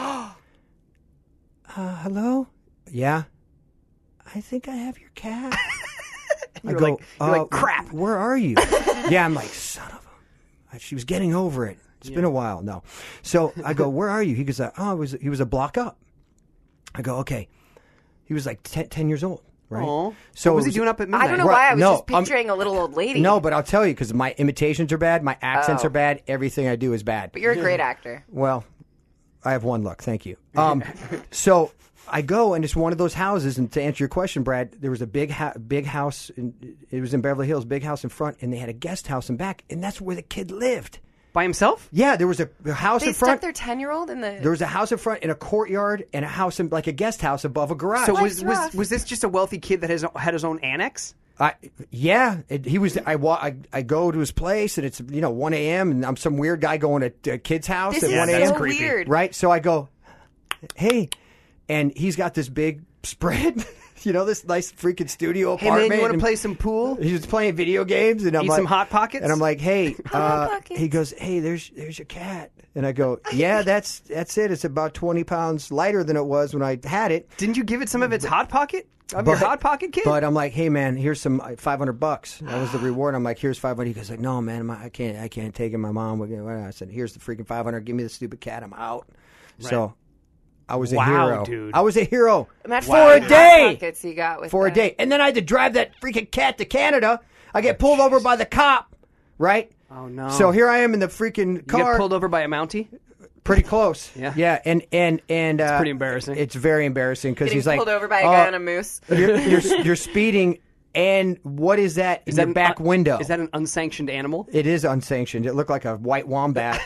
Hello? Yeah. I think I have your cat. I go, you're like, crap. Where are you? Yeah, I'm like, son of a. She was getting over it. It's been a while. No. So I go, where are you? He goes, he was a block up. I go, okay. He was like 10 years old, right? Aw. So What was it he doing up at midnight? I don't know Right, why I was no, just picturing a little old lady. No, but I'll tell you, because my imitations are bad, my accents Oh. are bad, everything I do is bad. But you're a great actor. Well, I have one look. Thank you. So I go, and it's one of those houses. And to answer your question, Brad, there was a big house. It was in Beverly Hills, big house in front, and they had a guest house in back, and that's where the kid lived. By himself? Yeah, there was a house They in front. stuck their 10-year-old in the. There was a house in front and a courtyard and a house in like a guest house above a garage. So Life's was rough. was this just a wealthy kid that had his own annex? He was. I go to his place, and it's 1 a.m. and I'm some weird guy going to a kid's house This at is 1 that's a.m. so creepy. weird. Right? So I go, hey, and he's got this big spread, this nice freaking studio Hey apartment. man, you want to and play some pool? He was playing video games, and I'm Eat like, some Hot Pockets? and I'm like, hey, Hot Pockets. he goes, hey, there's your cat, and I go, yeah, that's it. It's about 20 pounds lighter than it was when I had it. Didn't you give it some of its Hot Pocket? Of your Hot Pocket kid? But I'm like, hey man, here's some $500. That was the reward. I'm like, here's $500. He goes like, no man, I can't take it. My mom. I said, here's the freaking $500. Give me the stupid cat. I'm out. So I was a Wow, hero, dude. I was a hero Imagine for how a many Hot day. Pockets you got with For a that. day, and then I had to drive that freaking cat to Canada. I get pulled over by the cop. Right. Oh no. So here I am in the freaking you car. get pulled over by a Mountie? Pretty close. Yeah. and it's pretty embarrassing. It's very embarrassing because Getting he's like pulled over by a guy on a moose. you're speeding, and what is that in your back window? Is that an unsanctioned animal? It is unsanctioned. It looked like a white wombat.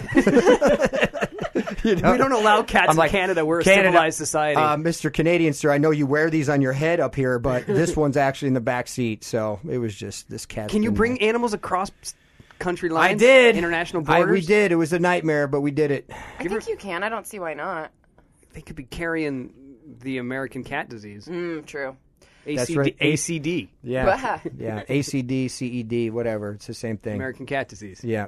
We don't allow cats I'm like, in Canada. We're a Canada, civilized society. Mr. Canadian, sir, I know you wear these on your head up here, but this one's actually in the back seat. So it was just this cat. Can you bring animals across country I lines? did. International borders? We did. It was a nightmare, but we did it. I think you can. I don't see why not. They could be carrying the American cat disease. True. That's right. ACD. Yeah. Yeah. ACD, CED, whatever. It's the same thing. American cat disease. Yeah.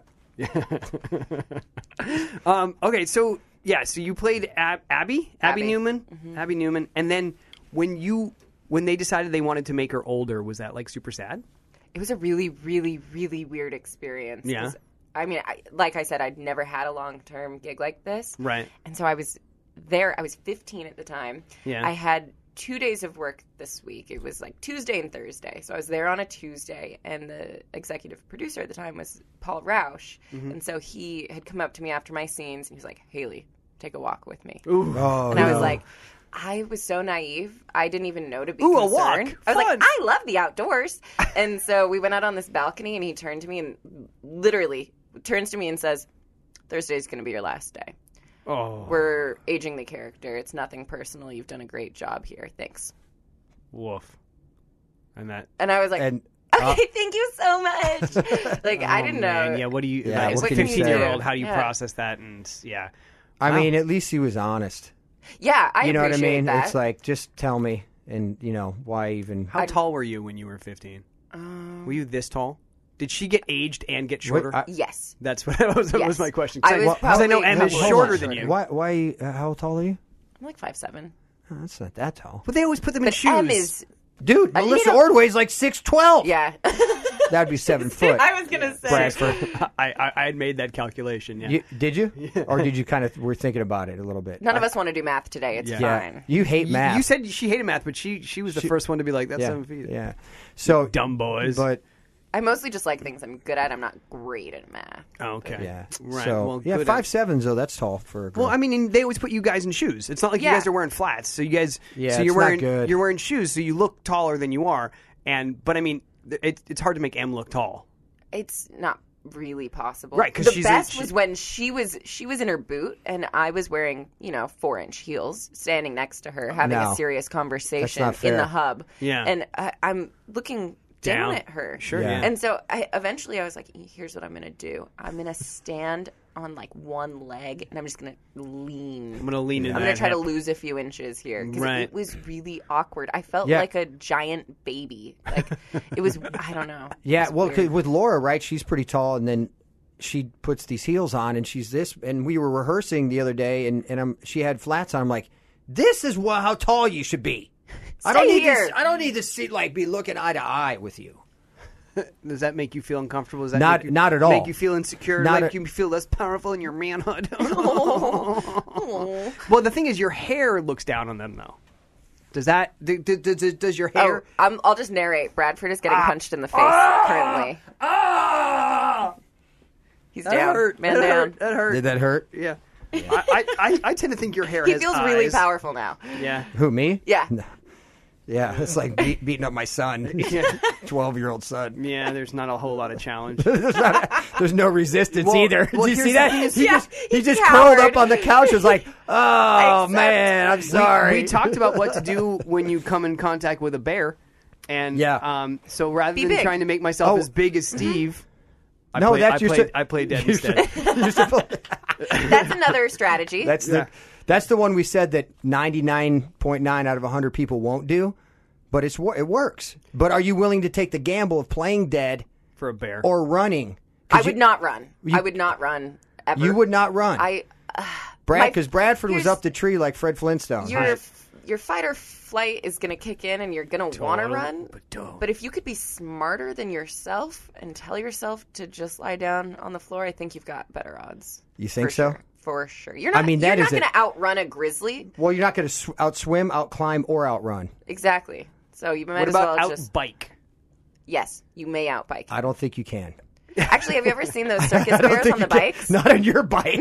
Okay, so you played Abby Newman, Abby Newman, and then when they decided they wanted to make her older, was that like super sad? It was a really, really, really weird experience. Yeah. 'Cause, I mean, like I said, I'd never had a long-term gig like this. Right. And so I was there. I was 15 at the time. Yeah. I had 2 days of work this week. It was like Tuesday and Thursday. So I was there on a Tuesday, and the executive producer at the time was Paul Rausch. And so he had come up to me after my scenes, and he was like, Haley, take a walk with me. Oh, And I was like, I was so naive. I didn't even know to be Ooh, a concerned. walk. I was Fun. like, I love the outdoors. And so we went out on this balcony, and he turned to me and literally turns to me and says, Thursday's going to be your last day. Oh, We're aging the character. It's nothing personal. You've done a great job here. Thanks. woof. And that. And I was like, And okay, thank you so much. Like, I didn't know. Man, yeah, what do you? Yeah, as what a can you say? 15-year-old, how do you Yeah. process that? And yeah, I Wow. mean, at least he was honest. Yeah, I You know what I appreciate mean? that. It's like, just tell me, and why even? how tall were you when you were 15? Were you this tall? Did she get aged and get shorter? Yes. That's what that was Yes. my question. I was Because I know probably- Emma's Hold on. shorter than you. Why? How tall are you? I'm like 5'7". Oh, that's not that tall, But they always put them in But shoes. M is, dude. Melissa know- Ordway's like 6'12". yeah. That'd be 7 foot. I was going to say. Bradford. I had made that calculation. Yeah. Did you? Or did you kind of were thinking about it a little bit? None of us want to do math today. It's Yeah. fine. You hate math. You said she hated math, but she was the first one to be like, "That's yeah. 7 feet." Yeah. So Dumb boys. But I mostly just like things I'm good at. I'm not great at math. Oh, okay. yeah. Right. So well, yeah, good. 5'7" though. That's tall for a girl. Well, I mean, and they always put you guys in shoes. It's not like you Yeah. guys are wearing flats. So you guys, Yeah, so you're it's not wearing good. you're wearing shoes, so you look taller than you are. But I mean, it's hard to make Em look tall. It's not really possible. Right, 'cause the she's best was when she was in her boot and I was wearing 4-inch heels, standing next to her, having No. a serious conversation That's not in the fair. hub. Yeah. And I'm looking down at her. Sure, Yeah. yeah. And so eventually I was like, here's what I'm going to do. I'm going to stand on like one leg and I'm just going to lean. I'm going to lean into I'm that. going to try to hip. lose a few inches here because Right. it was really awkward. I felt Yeah. like a giant baby. Like it was, I don't know. Yeah, It was well, weird. 'cause with Laura, right? She's pretty tall, and then she puts these heels on, and she's this. And we were rehearsing the other day, and she had flats on. I'm like, this is how tall you should be. I don't Stay need here. this. I don't need to see be looking eye to eye with you. Does that make you feel uncomfortable? Does that Not- make you, not at all. Make you feel insecure? Not like you feel less powerful in your manhood? Well, the thing is, your hair looks down on them, though. Does that? Does your hair? I'll just narrate. Bradford is getting punched in the face currently. He's down. hurt. Man that down. hurt. That hurt. Did that hurt? Yeah. I tend to think your hair He has feels eyes. really powerful now. Yeah. Who, me? Yeah. Yeah, it's like beating up my son, 12-year-old son. Yeah, there's not a whole lot of challenge. There's no resistance Well- either. well, Did you here's see the that? thing is- He Yeah, just, he he's just a curled coward. up on the couch. Was like, oh Except- man, I'm sorry. We talked about what to do when you come in contact with a bear, and Yeah. so rather Be than big. trying to make myself Oh. as big as Steve, No, that's I your played, st- I played dead you're instead. That's another strategy. That's the one we said that 99.9 out of 100 people won't do, but it works. But are you willing to take the gamble of playing dead For a bear. or running? 'Cause I would not run. I would not run ever. You would not run. Because Bradford was here's- up the tree like Fred Flintstone. Your fight or flight is going to kick in and you're going to want to Totally, run. but don't. But if you could be smarter than yourself and tell yourself to just lie down on the floor, I think you've got better odds. You think For so? sure. For sure. You're not, mean, that you're is not a- going to outrun a grizzly. Well, you're not going to outswim, outclimb, or outrun. Exactly. So you might What as about well out just... bike? Yes, you may outbike. I don't think you can. Actually, have you ever seen those circus bears on the bikes? Not on your bike.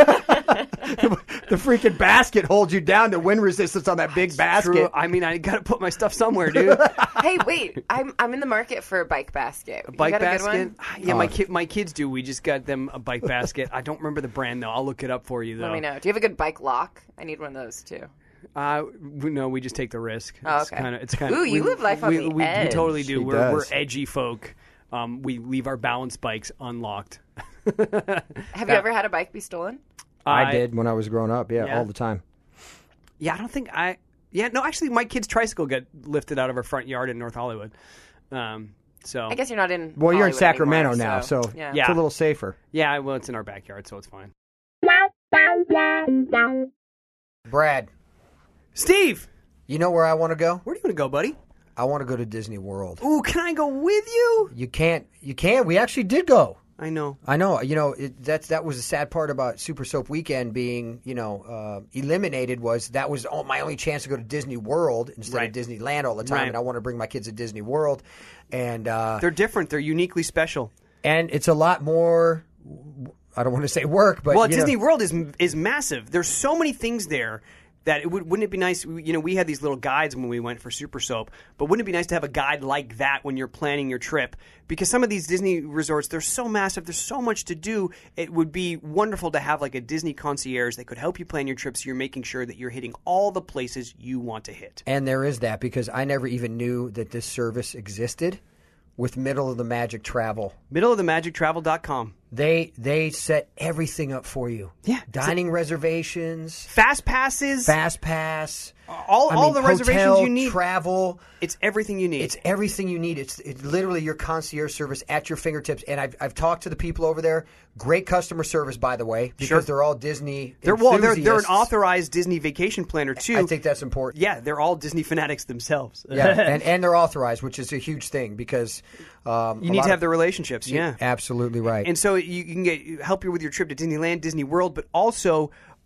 The freaking basket holds you down. The wind resistance on that big basket. True. I mean, I got to put my stuff somewhere, dude. Hey, wait! I'm in the market for a bike basket. A bike you got basket? A good one? Yeah, my kids do. We just got them a bike basket. I don't remember the brand though. I'll look it up for you though. Let me know. Do you have a good bike lock? I need one of those too. No, we just take the risk. Oh, It's okay. kinda, Ooh, you live life on the we edge. totally do. She We're does. edgy folk. We leave our balance bikes unlocked. Have you ever had a bike be stolen? I did when I was growing up. Yeah, Yeah. all the time. Yeah, I don't think I. Yeah, no, actually, my kid's tricycle got lifted out of our front yard in North Hollywood. So I guess you're not in. Well, you're in Hollywood Sacramento anymore, now, so yeah. Yeah. it's a little safer. yeah, well, it's in our backyard, so it's fine. Brad, Steve, you know where I want to go? where do you want to go, buddy? I want to go to Disney World. Ooh, can I go with you? You can't. You can. We actually did go. I know. I know. You know, that was the sad part about Super Soap Weekend being, eliminated was that was my only chance to go to Disney World instead Right. of Disneyland all the time. Right. And I want to bring my kids to Disney World. And They're different. They're uniquely special. and it's a lot more, I don't want to say work, but Well, you know, Disney World is massive. There's so many things there that wouldn't it be nice? We had these little guides when we went for Super Soap, but wouldn't it be nice to have a guide like that when you're planning your trip? Because some of these Disney resorts, they're so massive. There's so much to do. It would be wonderful to have like a Disney concierge that could help you plan your trip, so you're making sure that you're hitting all the places you want to hit. And there is that because I never even knew that this service existed with Middle of the Magic Travel. Middleofthemagictravel.com. They set everything up for you. Yeah. Dining reservations, Fast passes, Fast Pass, all the reservations hotel, you need. travel. It's everything you need. It's everything you need. It's literally your concierge service at your fingertips. And I've talked to the people over there. Great customer service, by the way, because Sure. they're all Disney they're enthusiasts. an authorized Disney vacation planner too. I think that's important. Yeah, they're all Disney fanatics themselves. Yeah, and they're authorized, which is a huge thing because You need to have the relationships, yeah. Absolutely right. And so you can help you with your trip to Disneyland, Disney World, but also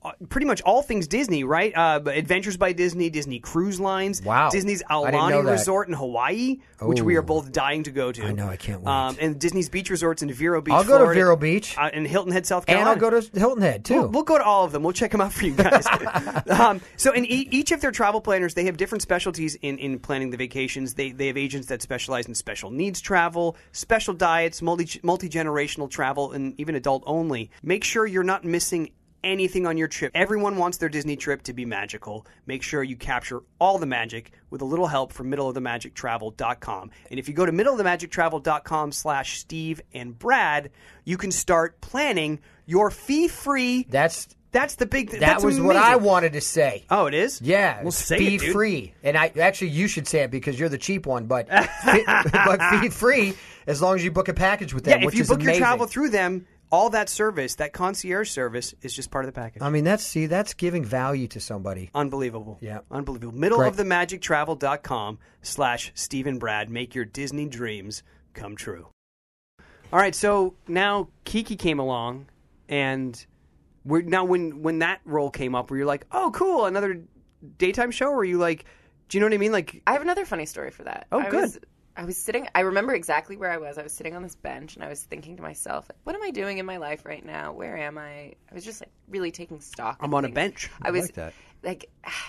pretty much all things Disney, right? Adventures by Disney, Disney Cruise Lines, Wow. Disney's I didn't know Aulani that. Resort in Hawaii, which we are Oh. both dying to go to. I know, I can't wait. And Disney's beach resorts in Vero Beach, I'll go to Florida, Vero Beach. and Hilton Head, South And Carolina. I'll go to Hilton Head, too. We'll go to all of them. We'll check them out for you guys. So in each of their travel planners, they have different specialties in planning the vacations. They have agents that specialize in special needs travel, special diets, multi-generational travel, and even adult only. Make sure you're not missing anything on your trip. Everyone wants their Disney trip to be magical. Make sure you capture all the magic with a little help from middleofthemagictravel.com. And if you go to middleofthemagictravel.com/Steve and Brad, you can start planning your fee-free. That's the big thing. That was what I wanted to say. Oh, it is? Yeah, Well, it's say fee it, dude. free, and you should say it because you're the cheap one. But but fee free as long as you book a package with them. Yeah, if which you is book your amazing. travel through them, all that service, that concierge service, is just part of the package. I mean, that's giving value to somebody. Unbelievable. Yeah. Unbelievable. Middleofthemagictravel.com/Steve and Brad. Make your Disney dreams come true. All right, so now Kiki came along, and when that role came up, were you like, oh, cool, another daytime show? Or were you like, do you know what I mean? Like, I have another funny story for that. Oh, good. I was sitting, I remember exactly where I was. I was sitting on this bench and I was thinking to myself, what am I doing in my life right now? Where am I? I was just like really taking stock. I'm of on a things. bench. I was like that. like,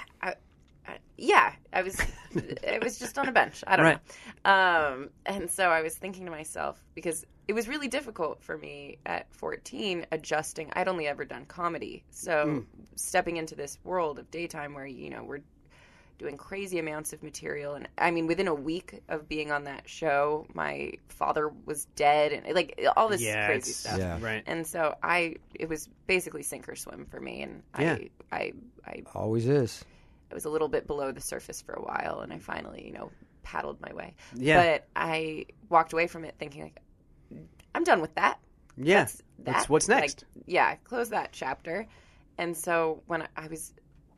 I was just on a bench. I don't Right. know. And so I was thinking to myself, because it was really difficult for me at 14 adjusting. I'd only ever done comedy. So stepping into this world of daytime where, we're doing crazy amounts of material. And I mean, within a week of being on that show, my father was dead and like all this crazy stuff. Yeah. Right. And so it was basically sink or swim for me. And Yeah. I Always is. was a little bit below the surface for a while, and I finally, paddled my way. Yeah. But I walked away from it thinking, like, I'm done with that. Yeah. That's What's next? Close that chapter. And so when I was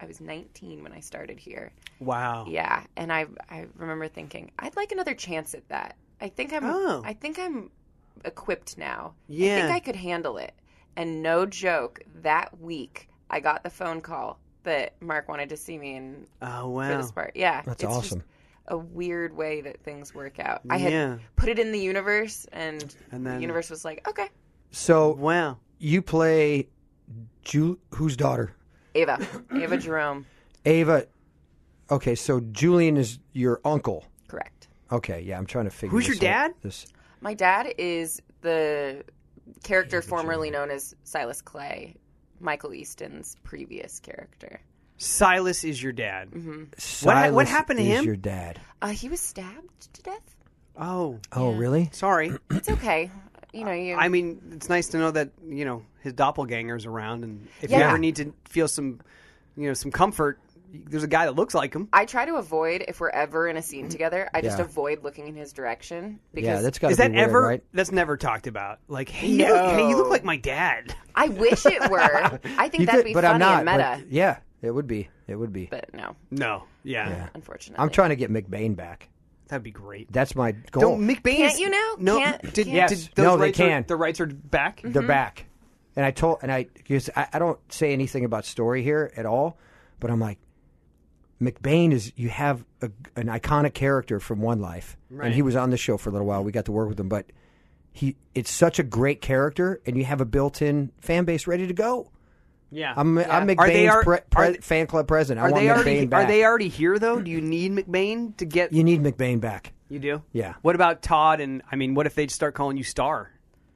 19 when I started here. Wow. Yeah, and I remember thinking, I'd like another chance at that. I think I'm equipped now. Yeah. I think I could handle it. And no joke, that week I got the phone call that Mark wanted to see me in Oh, for wow. this part. Yeah. That's it's awesome. Just a weird way that things work out. I had Yeah. put it in the universe and then- the universe was like, okay, So Wow. you play whose daughter? Ava Jerome. Ava. Okay, so Julian is your uncle. Correct. Okay, yeah, I'm trying to figure. Who's your this out. dad? This. My dad is the character formerly known as Silas Clay, Michael Easton's previous character. Silas is your dad. Silas what happened to is him? Your dad. He was stabbed to death. Oh. Oh, really? Sorry. It's okay. I mean, it's nice to know that, his doppelganger's around, and if you Yeah. ever need to feel some comfort, there's a guy that looks like him. I try to avoid, if we're ever in a scene together, I just Yeah. avoid looking in his direction. Because Yeah, that's got to Is be that weird, ever? right? That's never talked about. Like, hey, you look like my dad. I wish it were. I think that'd be but funny I'm not. and meta. But yeah, it would be. It would be. But no, No. Yeah. unfortunately. I'm trying to get McBain back. That'd be great. That's my goal. Don't McBain. Can't you now? No. Can't- Did, can't- did Yes. those No, they rights can. The rights are back. They're back. And because I don't say anything about story here at all, but I'm like, McBain is, you have an iconic character from One Life, and he was on the show for a little while. We got to work with him, but it's such a great character, and you have a built-in fan base ready to go. Yeah. I'm Are they McBain's fan club president. I Are want they McBain already? back. Are they already here though? Do you need McBain to get? You need McBain back. You do. Yeah. What about Todd? And I mean, what if they start calling you Star?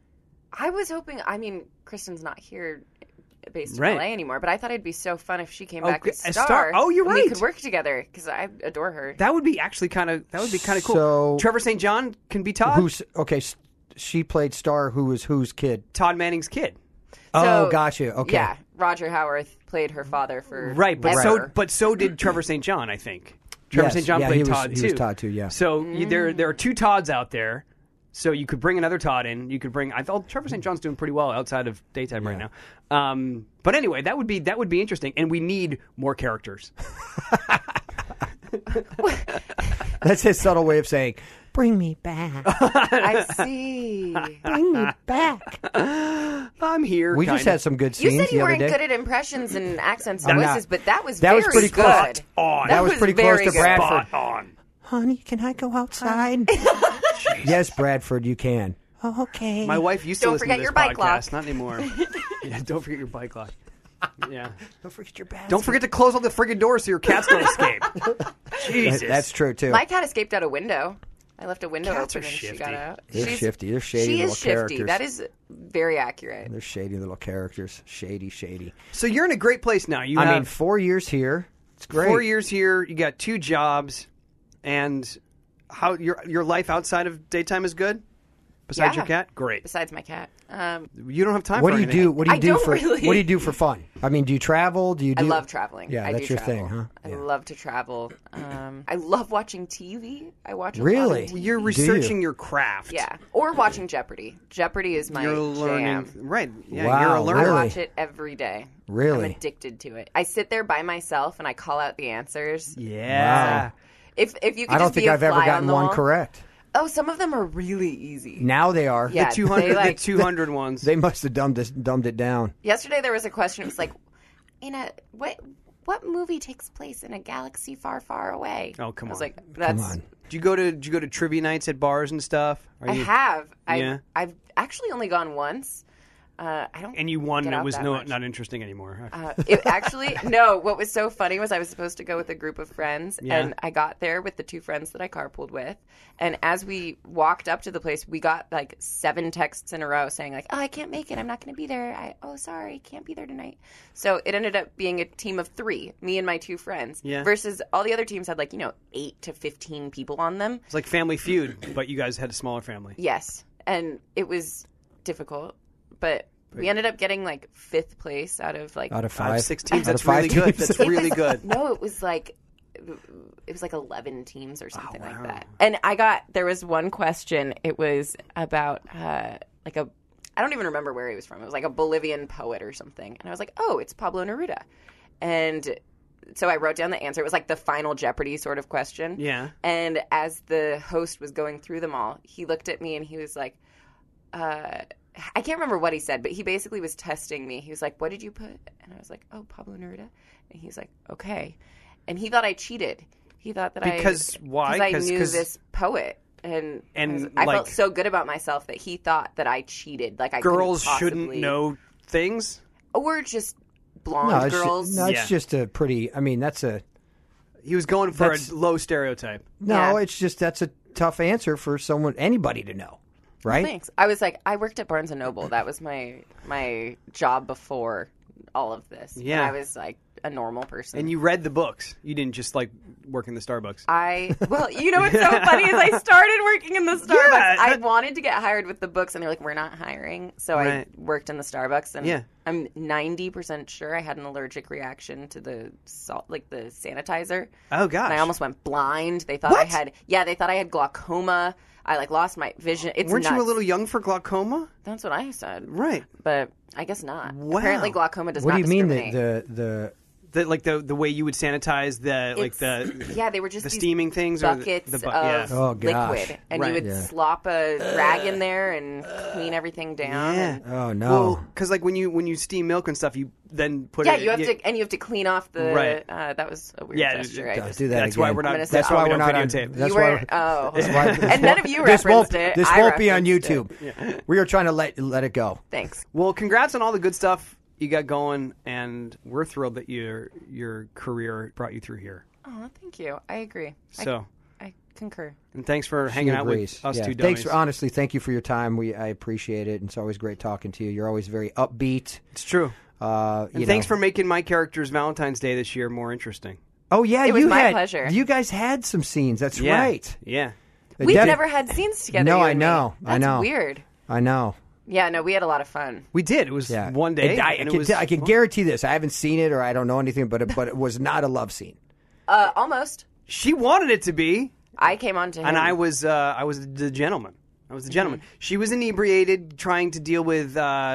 I was hoping. I mean, Kristen's not here, based in Right. LA anymore. But I thought it'd be so fun if she came Oh, back g- as as Star. Star. Oh, you're and We right. could work together because I adore her. That would be actually kind of. That would be kind of cool. So- Trevor St. John can be Todd. Who's okay? She played Star, who was whose kid? Todd Manning's kid? Oh, So, gotcha. Okay. Yeah, Roger Howarth played her father for Right, but ever. so did Trevor St. John. I think Trevor Yes, St. John yeah, played he was- Todd he too. was Todd too, yeah. So there are two Todds out there. So you could bring another Todd in. You could bring. I thought Trevor St. John's doing pretty well outside of daytime right now. But anyway, that would be interesting, and we need more characters. That's his subtle way of saying Bring me back. I see. Bring me back. I'm here. We just kinda. had some good You scenes said the you other weren't day. good at impressions and accents I'm and not. voices, but that was That was very pretty good. close. on. That was pretty close very to good. Bradford. Spot on. Honey, can I go outside? Yes, Bradford, you can. Oh, okay. My wife used to Don't listen forget to this your bike podcast. lock. Not anymore. Yeah, don't forget your bike lock. Yeah. Don't forget your basket. Don't forget to close all the friggin' doors so your cats don't escape. Jesus. That's true, too. My cat escaped out a window. I left a window Cats open are and she shifty. got out. They're shifty. They're shady She little is shifty. characters. That is very accurate. They're shady little characters. Shady. So you're in a great place now. You I have mean, 4 years here. It's great. 4 years here. You got 2 jobs, and how your life outside of daytime is good. Besides Yeah. your cat, great. Besides my cat. You don't have time. What for do you anything. do? What do you I do don't for? really. What do you do for fun? I mean, do you travel? Do you? I Do, love traveling. Yeah, I that's do your travel. thing, huh? I Yeah. love to travel. I love watching TV. I watch a Really? lot of TV. You're Do researching you? your craft. Yeah, or watching Jeopardy. Jeopardy is my You're learning. jam. Right. Yeah. Wow, You're a learner. I really? watch it every day. Really? I'm addicted to it. I sit there by myself and I call out the answers. Yeah. Wow. If you could I don't just think be a I've ever fly gotten on the one wall- correct. Oh, some of them are really easy. Now they are. Yeah, The 200. they, like- the 200 ones. They must have dumbed it down. Yesterday there was a question. It was like, what movie takes place in a galaxy far, far away? Oh, come I was on. like, that's. Come on. Did you go to trivia nights at bars and stuff? Are I you- have. Yeah. I've actually only gone once. I don't. And you won. get And it out was that no much. not interesting anymore. It actually no. What was so funny was I was supposed to go with a group of friends, Yeah. and I got there with the 2 friends that I carpooled with. And as we walked up to the place, we got like 7 texts in a row saying like, "Oh, I can't make it. I'm not going to be there. Sorry, can't be there tonight." So it ended up being a team of 3, me and my 2 friends. Yeah. Versus all the other teams had 8 to 15 people on them. It's like Family Feud, but you guys had a smaller family. Yes, and it was difficult, but we ended up getting 5th place out of Out of 5, 5, 6 teams. Out That's of 5 really good. teams. That's really good. No, it was like 11 teams or something like wow. that. And there was one question. It was about I don't even remember where he was from. It was like a Bolivian poet or something. And I was like, oh, it's Pablo Neruda. And so I wrote down the answer. It was like the final Jeopardy sort of question. Yeah. And as the host was going through them all, he looked at me and he was like, I can't remember what he said, but he basically was testing me. He was like, what did you put? And I was like, oh, Pablo Neruda. And he's like, okay. And he thought I cheated. He thought that Because why? Because I knew 'Cause- this poet. And And, I felt like- so good about myself that he thought that I cheated. Like I Girls couldn't shouldn't possibly- know things. Or just blonde No, it's girls. no, it's Yeah. just a pretty. I mean, that's a He was going for That's- a low stereotype. no. Yeah. It's just that's a tough answer for anybody to know, right? Thanks. I was like, I worked at Barnes and Noble. That was my job before all of this. Yeah. And I was like a normal person. And you read the books. You didn't just work in the Starbucks. Well, you know what's so funny is I started working in the Starbucks. Yeah, I that- wanted to get hired with the books, and they're like, "We're not hiring." So I Right. worked in the Starbucks, and Yeah. I'm 90% sure I had an allergic reaction to the salt, like the sanitizer. Oh, gosh. And I almost went blind. They thought I had, they thought I had glaucoma. I lost my vision. It's Weren't you a nuts. little young for glaucoma? That's what I said, Right. but I guess not. Wow. Apparently, glaucoma does What not do you mean discriminate. the The way you would sanitize the Yeah, they were just the these steaming things or buckets of of Oh, gosh. liquid, and Right. you would Yeah. slop a rag in there and clean everything down. Yeah. and- oh no? Well, because when you steam milk and stuff, you then put yeah, it. you have to clean off the. Right. That was a weird Yeah, gesture. I Don't just- do that That's again. why we're not. I'm gonna That's stop. why we're we not don't on. videotape. That's you why. weren't. Oh, That's why and none of you this referenced won't, it. This I won't be on referenced YouTube. it. We are trying to let it go. Thanks. Well, congrats on all the good stuff you got going, and we're thrilled that your career brought you through here. Oh, thank you. I agree. So, I concur. and thanks for hanging out agrees. with us Yeah. two Thanks dummies. honestly. Thank you for your time. I appreciate it. And it's always great talking to you. You're always very upbeat. It's true. And thanks for making my character's Valentine's Day this year more interesting. Oh yeah, It was you my had pleasure. You guys had some scenes. That's Yeah. right. Yeah. We've Def- never had scenes together. No, you I and me. know. I That's know. weird. I know. Yeah, no, we had a lot of fun. We did. It was Yeah. one day. I and it can was I can fun. guarantee this. I haven't seen it or I don't know anything, but it was not a love scene. Almost. She wanted it to be, I came on to him. and I was the gentleman. I was the gentleman. She was inebriated, trying to deal with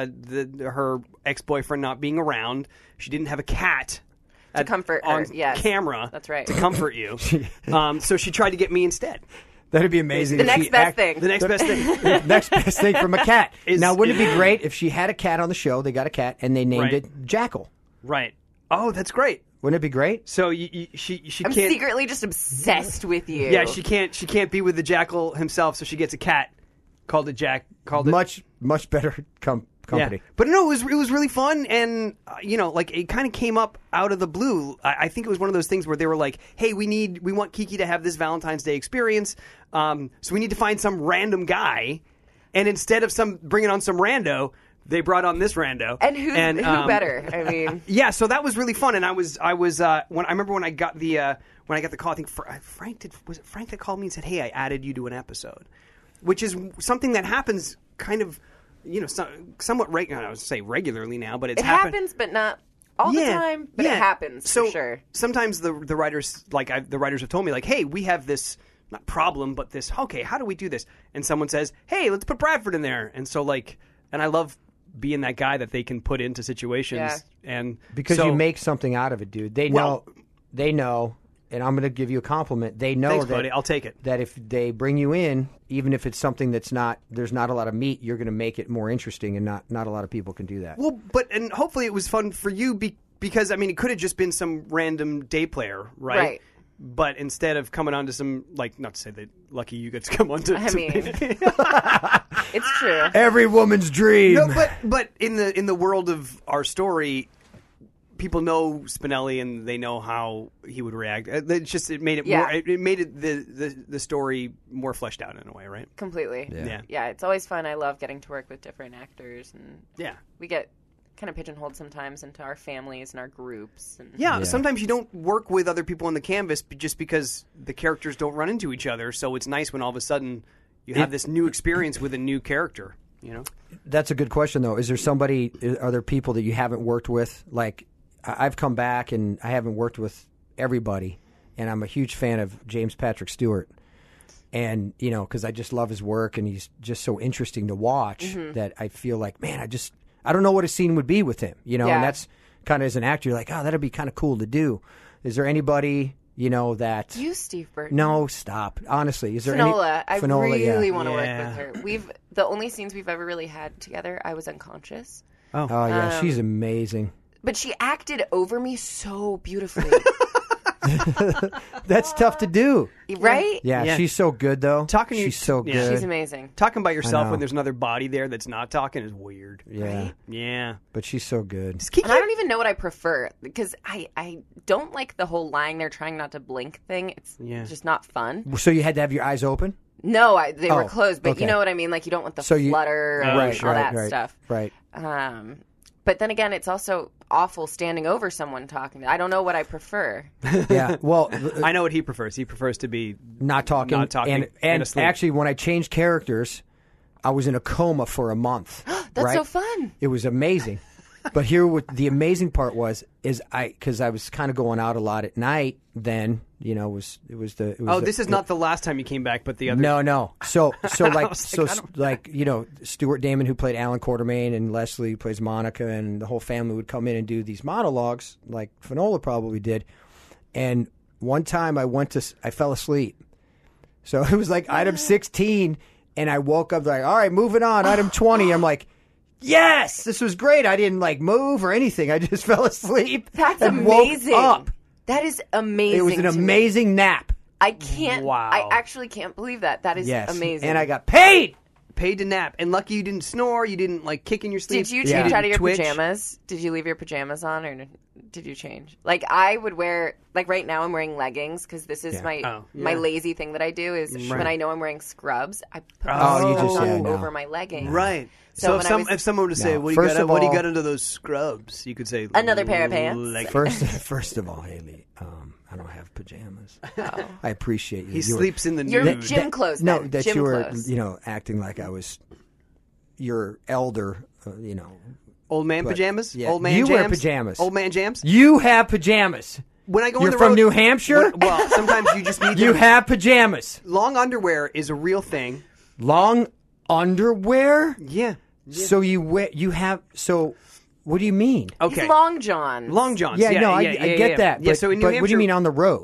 her ex-boyfriend not being around. She didn't have a cat To comfort her, on yes. camera. That's right. To comfort you. So she tried to get me instead. That'd be amazing. The if next she best thing. The next best thing. Next best thing from a cat. Is- Now, wouldn't it be great if she had a cat on the show? They got a cat and they named Right. it Jackal. Right. Oh, that's great. Wouldn't it be great? So she I'm can't. secretly just obsessed with you. Yeah, she can't be with the jackal himself, so she gets a cat called it Jack. Called it Much better company. Yeah. But no, it was really fun, and like it kind of came up out of the blue. I think it was one of those things where they were like, "Hey, we want Kiki to have this Valentine's Day experience, so we need to find some random guy." And instead of bringing on some rando, they brought on this rando. And who better? I mean, yeah. So that was really fun, and I remember when I got the call. I think was it Frank that called me and said, "Hey, I added you to an episode," which is something that happens kind of. Somewhat regular. I would say regularly now, but it happens, but not all the time. But it happens for sure. Sometimes the writers, the writers have told me, like, "Hey, we have this not problem, but this. Okay, how do we do this?" And someone says, "Hey, let's put Bradford in there." And so, and I love being that guy that they can put into situations, and because you make something out of it, dude. They know. And I'm going to give you a compliment. They know thanks, that, buddy. I'll take it. That if they bring you in, even if it's something there's not a lot of meat, you're going to make it more interesting, and not a lot of people can do that. Well, and hopefully it was fun for you because I mean it could have just been some random day player, right? Right. But instead of coming on to some not to say that lucky you get to come on to. I mean, it's true. Every woman's dream. No, but in the world of our story. People know Spinelli and they know how he would react. It made it more. It made it the story more fleshed out in a way, right? Completely. Yeah. It's always fun. I love getting to work with different actors, and we get kind of pigeonholed sometimes into our families and our groups. And sometimes you don't work with other people on the canvas just because the characters don't run into each other. So it's nice when all of a sudden you have this new experience with a new character. That's a good question, though. Is there somebody? Are there people that you haven't worked with? Like, I've come back and I haven't worked with everybody, and I'm a huge fan of James Patrick Stewart. And, because I just love his work and he's just so interesting to watch that I feel like, man, I don't know what a scene would be with him, and that's kind of as an actor, you're like, oh, that'd be kind of cool to do. Is there anybody, that... You, Steve Burton. No, stop. Honestly, is there Finola. any... I really want to work with her. The only scenes we've ever really had together, I was unconscious. Oh yeah, she's amazing. But she acted over me so beautifully. That's tough to do. Right? Yeah, she's so good, though. She's so good. She's amazing. Talking by yourself when there's another body there that's not talking is weird. Yeah. Right? Yeah. But she's so good. And I don't even know what I prefer, because I don't like the whole lying there trying not to blink thing. It's just not fun. So you had to have your eyes open? No, they were closed, but okay. you know what I mean? Like, you don't want the flutter and all that stuff. Right. But then again, it's also awful standing over someone talking. I don't know what I prefer. Yeah, well... I know what he prefers. He prefers to be... Not talking. And asleep. Actually, when I changed characters, I was in a coma for a month. That's so fun. It was amazing. But the amazing part was because I was kind of going out a lot at night then, this is not the last time you came back, but the other... No. So Stuart Damon, who played Alan Quartermain, and Leslie, who plays Monica, and the whole family would come in and do these monologues, like Finola probably did. And one time I fell asleep. So it was like item 16, and I woke up like, all right, moving on, item 20. I'm like, yes, this was great. I didn't move or anything. I just fell asleep. That's and amazing. Woke up. That is amazing. It was an amazing nap. I can't. Wow. I actually can't believe that. That is amazing. And I got paid to nap. And lucky you didn't snore. You didn't kick in your sleep. Did you change out of your twitch. pajamas? Did you leave your pajamas on, or did you change? I would wear right now I'm wearing leggings because this is my lazy thing that I do is when I know I'm wearing scrubs, I put scrubs on over my leggings. Right. So if someone were to say, what do you got under those scrubs? You could say another pair of pants. First of all, Haley, I don't have pajamas. Oh. I appreciate you. He sleeps in the nude. Your gym clothes. No, then. that gym you were, clothes. acting like I was your elder, Old man pajamas? Yeah. Old man you jams? wear pajamas. Old man jams? You have pajamas. When I go You're on the from road, New Hampshire? Well, sometimes you just need You have pajamas. Long underwear is a real thing. Long underwear? Yeah. So so what do you mean? Okay. He's Long John. Long Johns. Yeah, I get that. Yeah, But, so in New Hampshire, what do you mean on the road?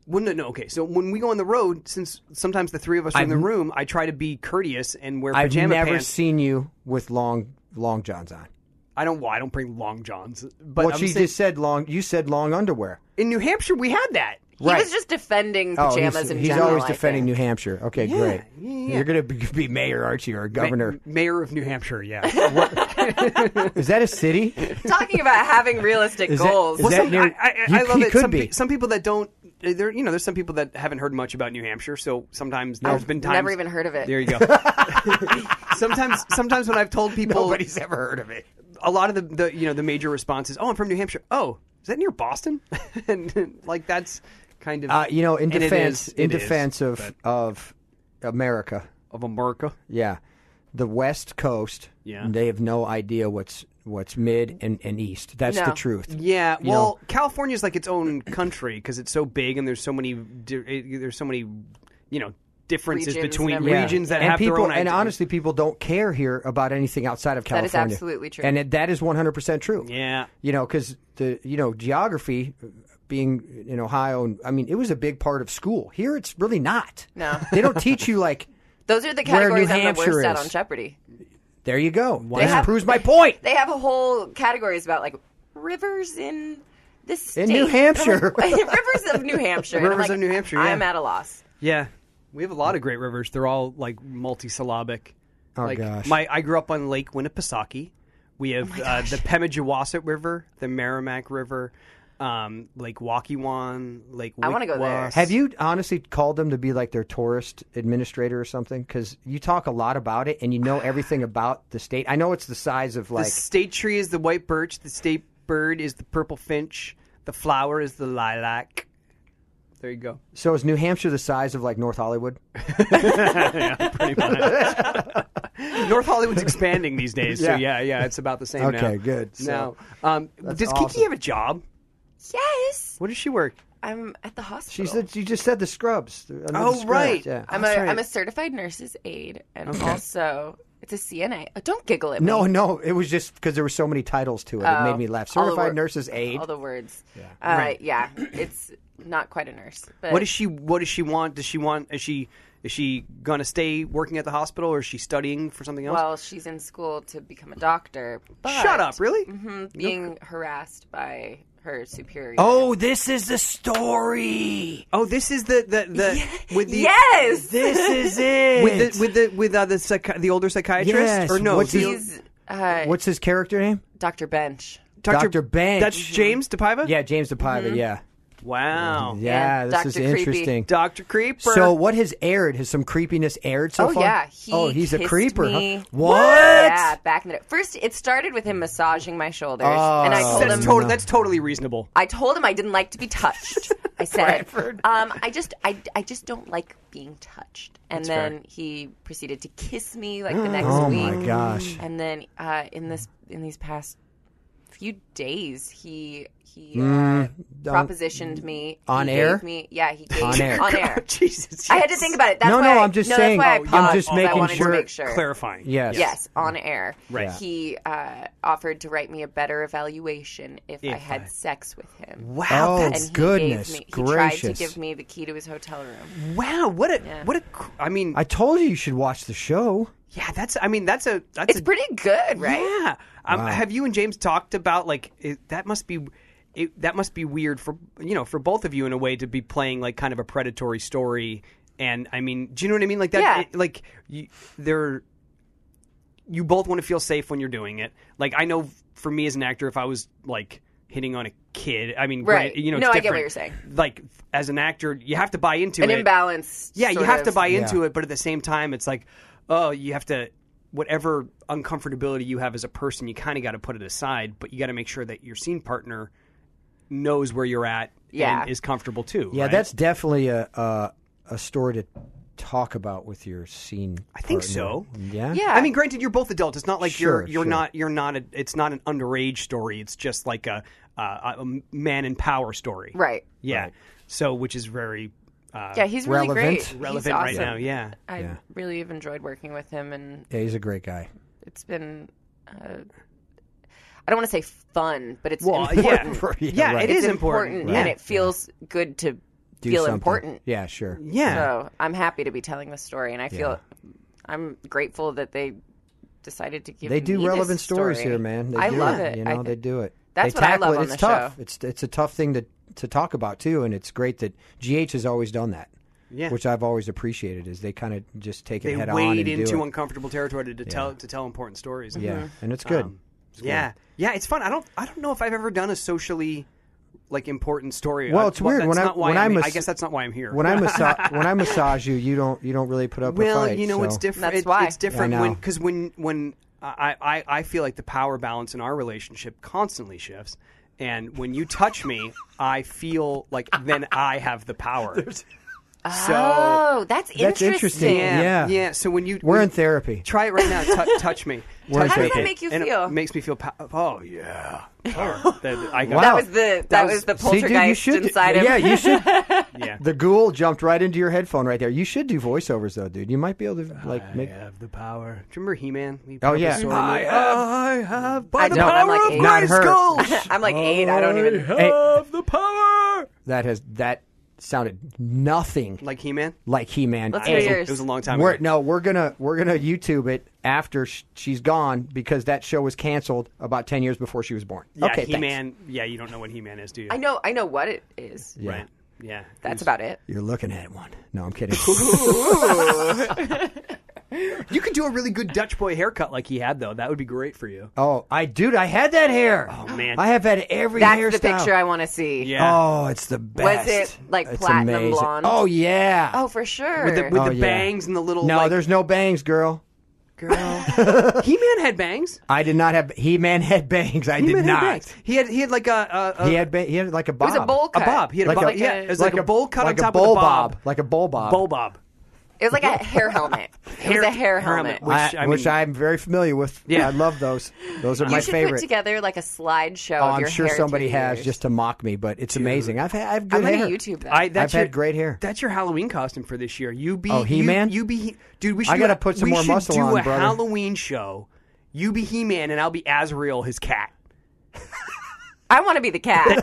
Well, no. Okay, so when we go on the road, since sometimes the three of us are in the room, I try to be courteous and wear I've pajama never pants. seen you with long johns on. I don't bring long johns. But Well, I'm she saying, just said long. You said long underwear. in New Hampshire we had that. He was just defending pajamas in he's general. always I defending think. New Hampshire. Okay, great. yeah. You're going to be mayor, aren't you, or governor? Mayor of New Hampshire. Yeah. Is that a city? Talking about having realistic Is that- goals. is Well, that some, near- I love he it. could be. Some people that don't. There's some people that haven't heard much about New Hampshire. So sometimes there's been times. Never even heard of it. There you go. sometimes when I've told people, Nobody's ever heard of it. a lot of the major responses. Oh, I'm from New Hampshire. Oh, is that near Boston? And like that's kind of In and it defense, is, of America, of America. yeah, the West Coast, Yeah. they have no idea what's mid and east. That's No. the truth. Yeah, You well, know. California's like its own country because it's so big and there's so many differences Regions between and Yeah. regions that and have people, their own and identity. honestly, people don't care here about anything outside of That is California. absolutely true. and that is 100% true. Yeah. Because the geography, being in Ohio, and I mean, it was a big part of school. Here, it's really not. No. They don't teach you like. Those are the Where New categories I'm the Hampshire worst at is. on Jeopardy. There you go. They This have- proves my point. They have a whole categories about like rivers in this state. In New Hampshire. Rivers of New Hampshire. And I'm Rivers like, of New Hampshire, yeah. I'm at a loss. Yeah, we have a lot of great rivers. They're all like multisyllabic. Oh, like, gosh. I grew up on Lake Winnipesaukee. We have the Pemigewasset River, the Merrimack River, Lake Waukee, Lake. I wanna go there. Wickwasset. Have you honestly called them to be like their tourist administrator or something? Because you talk a lot about it and you know everything about the state. I know it's the size of The like. state tree is the white birch. The state bird is the purple finch. The flower is the lilac. There you go. So is New Hampshire the size of like North Hollywood? Pretty much. North Hollywood's expanding these days, so Yeah. yeah, it's about the same now. Okay, good. So, now, does awesome. Kiki have a job? Yes. What does she work? I'm at the hospital. You just said the scrubs. The Oh, scrubs, right. Yeah. I'm a certified nurse's aide, and also it's a CNA. Don't giggle at me. No, it was just because there were so many titles to it. It made me laugh. All the Certified wor- nurse's aide. All the words. Right. Yeah, it's not quite a nurse. But What does she want? Is she going to stay working at the hospital, or is she studying for something else? Well, she's in school to become a doctor. But Shut up! Really? being harassed by her superior. Oh, this is the story. Oh, this is the with the yes. This is it. with the older psychiatrist Yes. or no? What's his- He's What's his character name? Dr. Bench. Dr. Bench. That's James DePaiva. Yeah, James DePaiva. Yeah. Wow. Yeah, Yeah, this is Dr. Creepy. interesting. Dr. Creeper. So what has aired? Has some creepiness aired so Oh, far? yeah. He's a kissed creeper. me. Huh? What? Yeah, back in the day. First, it started with him massaging my shoulders, and I told that's him that's totally reasonable. I told him I didn't like to be touched. I said, I just don't like being touched. And then he proceeded to kiss me like the next Oh week. my gosh. And then in these past few days, he propositioned me On He air? gave me, yeah, he gave On me air. on air. Jesus. I had to think about it. That's No, why I'm just no, saying. That's why I I'm paused, just because I making wanted sure- to make sure. Clarifying. Yes, on air. Right. He offered to write me a better evaluation if I had sex with him. Wow. Oh, that's- And he goodness gave me, he tried to gracious. give me the key to his hotel room. Wow. What a. I mean. I told you should watch the show. yeah. That's a. It's pretty good, right? Yeah. Have you and James talked about like that must be weird for for both of you in a way to be playing like kind of a predatory story, and I mean, do you know what I mean? Like that, Yeah. you both want to feel safe when you're doing it. Like I know for me as an actor, if I was like hitting on a kid, I mean, Right. granted, it's No, I get what different. you're saying. Like as an actor, you have to buy into An it. imbalance. Yeah, you sort have of- to buy into Yeah. it, but at the same time, it's like, oh, you have to, whatever uncomfortability you have as a person, you kind of got to put it aside, but you got to make sure that your scene partner knows where you're at Yeah. and is comfortable too. Yeah, right? that's definitely a story to talk about with your scene. I think partner. so. Yeah. Yeah. I mean, granted, you're both adults. It's not like Sure, you're sure. not. It's not an underage story. It's just like a man in power story. Right. Yeah. Right. So, which is very Yeah, he's really Relevant. great. relevant He's right awesome. now. Yeah. I Yeah. really have enjoyed working with him, and Yeah, he's a great guy. it's been. I don't want to say fun, but it's Well, important. yeah, Yeah, right. it It's is important. and it feels good to feel something. important. Yeah, sure. Yeah. So I'm happy to be telling this story, and I feel I'm grateful that they decided to give They do me relevant this stories story. here, man. They I do love it. You know, they do it. That's they what I tackle love it. on It's the tough. show. It's a tough thing to talk about too, and it's great that GH has always done that. Yeah. Which I've always appreciated is they kind of just take it They head on wade and do into it. uncomfortable territory to tell important stories. Yeah, and it's good. It's cool. Yeah, it's fun. I don't know if I've ever done a socially important story. Well, it's weird. That's not why I guess that's not why I'm here. When I massage you, you don't really put up a well, fight. you know, so. it's different. That's why. It's different I know. because when I feel like the power balance in our relationship constantly shifts, and when you touch me, I feel like then I have the power. Oh, that's interesting. Yeah. So when you We're in therapy. try it right now. Touch me. We're in How does therapy. that make you And feel? it makes me feel. Oh yeah. I got That was the was- the See, dude, you poltergeist should. inside him. Yeah, you should. Yeah. The ghoul jumped right into your headphone right there. You should do voiceovers though, dude. You might be able to make. have the power. Do you remember He-Man? We Oh, yeah. I have by I the don't. power I'm like of eight. Not her. Grayskull. I'm like 8. I don't even. Have the power. That sounded nothing Like He-Man. like He-Man. Let's It hear was, yours. it was a long time ago. We're gonna YouTube it after she's gone because that show was canceled about 10 years before she was born. Yeah, okay, thanks. He-Man. Yeah, you don't know what He-Man is, do you? I know what it is. Yeah. Right. Yeah. That's about it. You're looking at one. No, I'm kidding. You could do a really good Dutch boy haircut like he had, though. That would be great for you. Oh, I had that hair. Oh, man. I have had every That's hairstyle. the picture I want to see. Yeah. Oh, it's the best. Was it like It's platinum amazing. blonde? Oh yeah. Oh, for sure. With the Oh, yeah. bangs and the little. No, like, there's no bangs, girl. girl. He-Man had bangs. I did not have He-Man had bangs. I did He-Man not. had bangs. He had like a He had like a bob. it was a bowl a cut. bob. He had Like a bob. a- Yeah, it was like a bowl cut like on top a bowl of the bob. like a bowl bob. Bowl bob. It was like a hair helmet. It was a hair helmet. Which, Which I'm very familiar with. Yeah. I love those. Those are You my should favorite. put together like a slideshow Oh, of I'm your sure hair somebody through the has years. just to mock me, but it's amazing. I've I'm good going hair. to YouTube that. I've had great hair. That's your Halloween costume for this year. You be He-Man? You be dude. We should I gotta put some more muscle do on, a brother. Halloween show. You be He-Man and I'll be Azrael, his cat. I want to be the cat.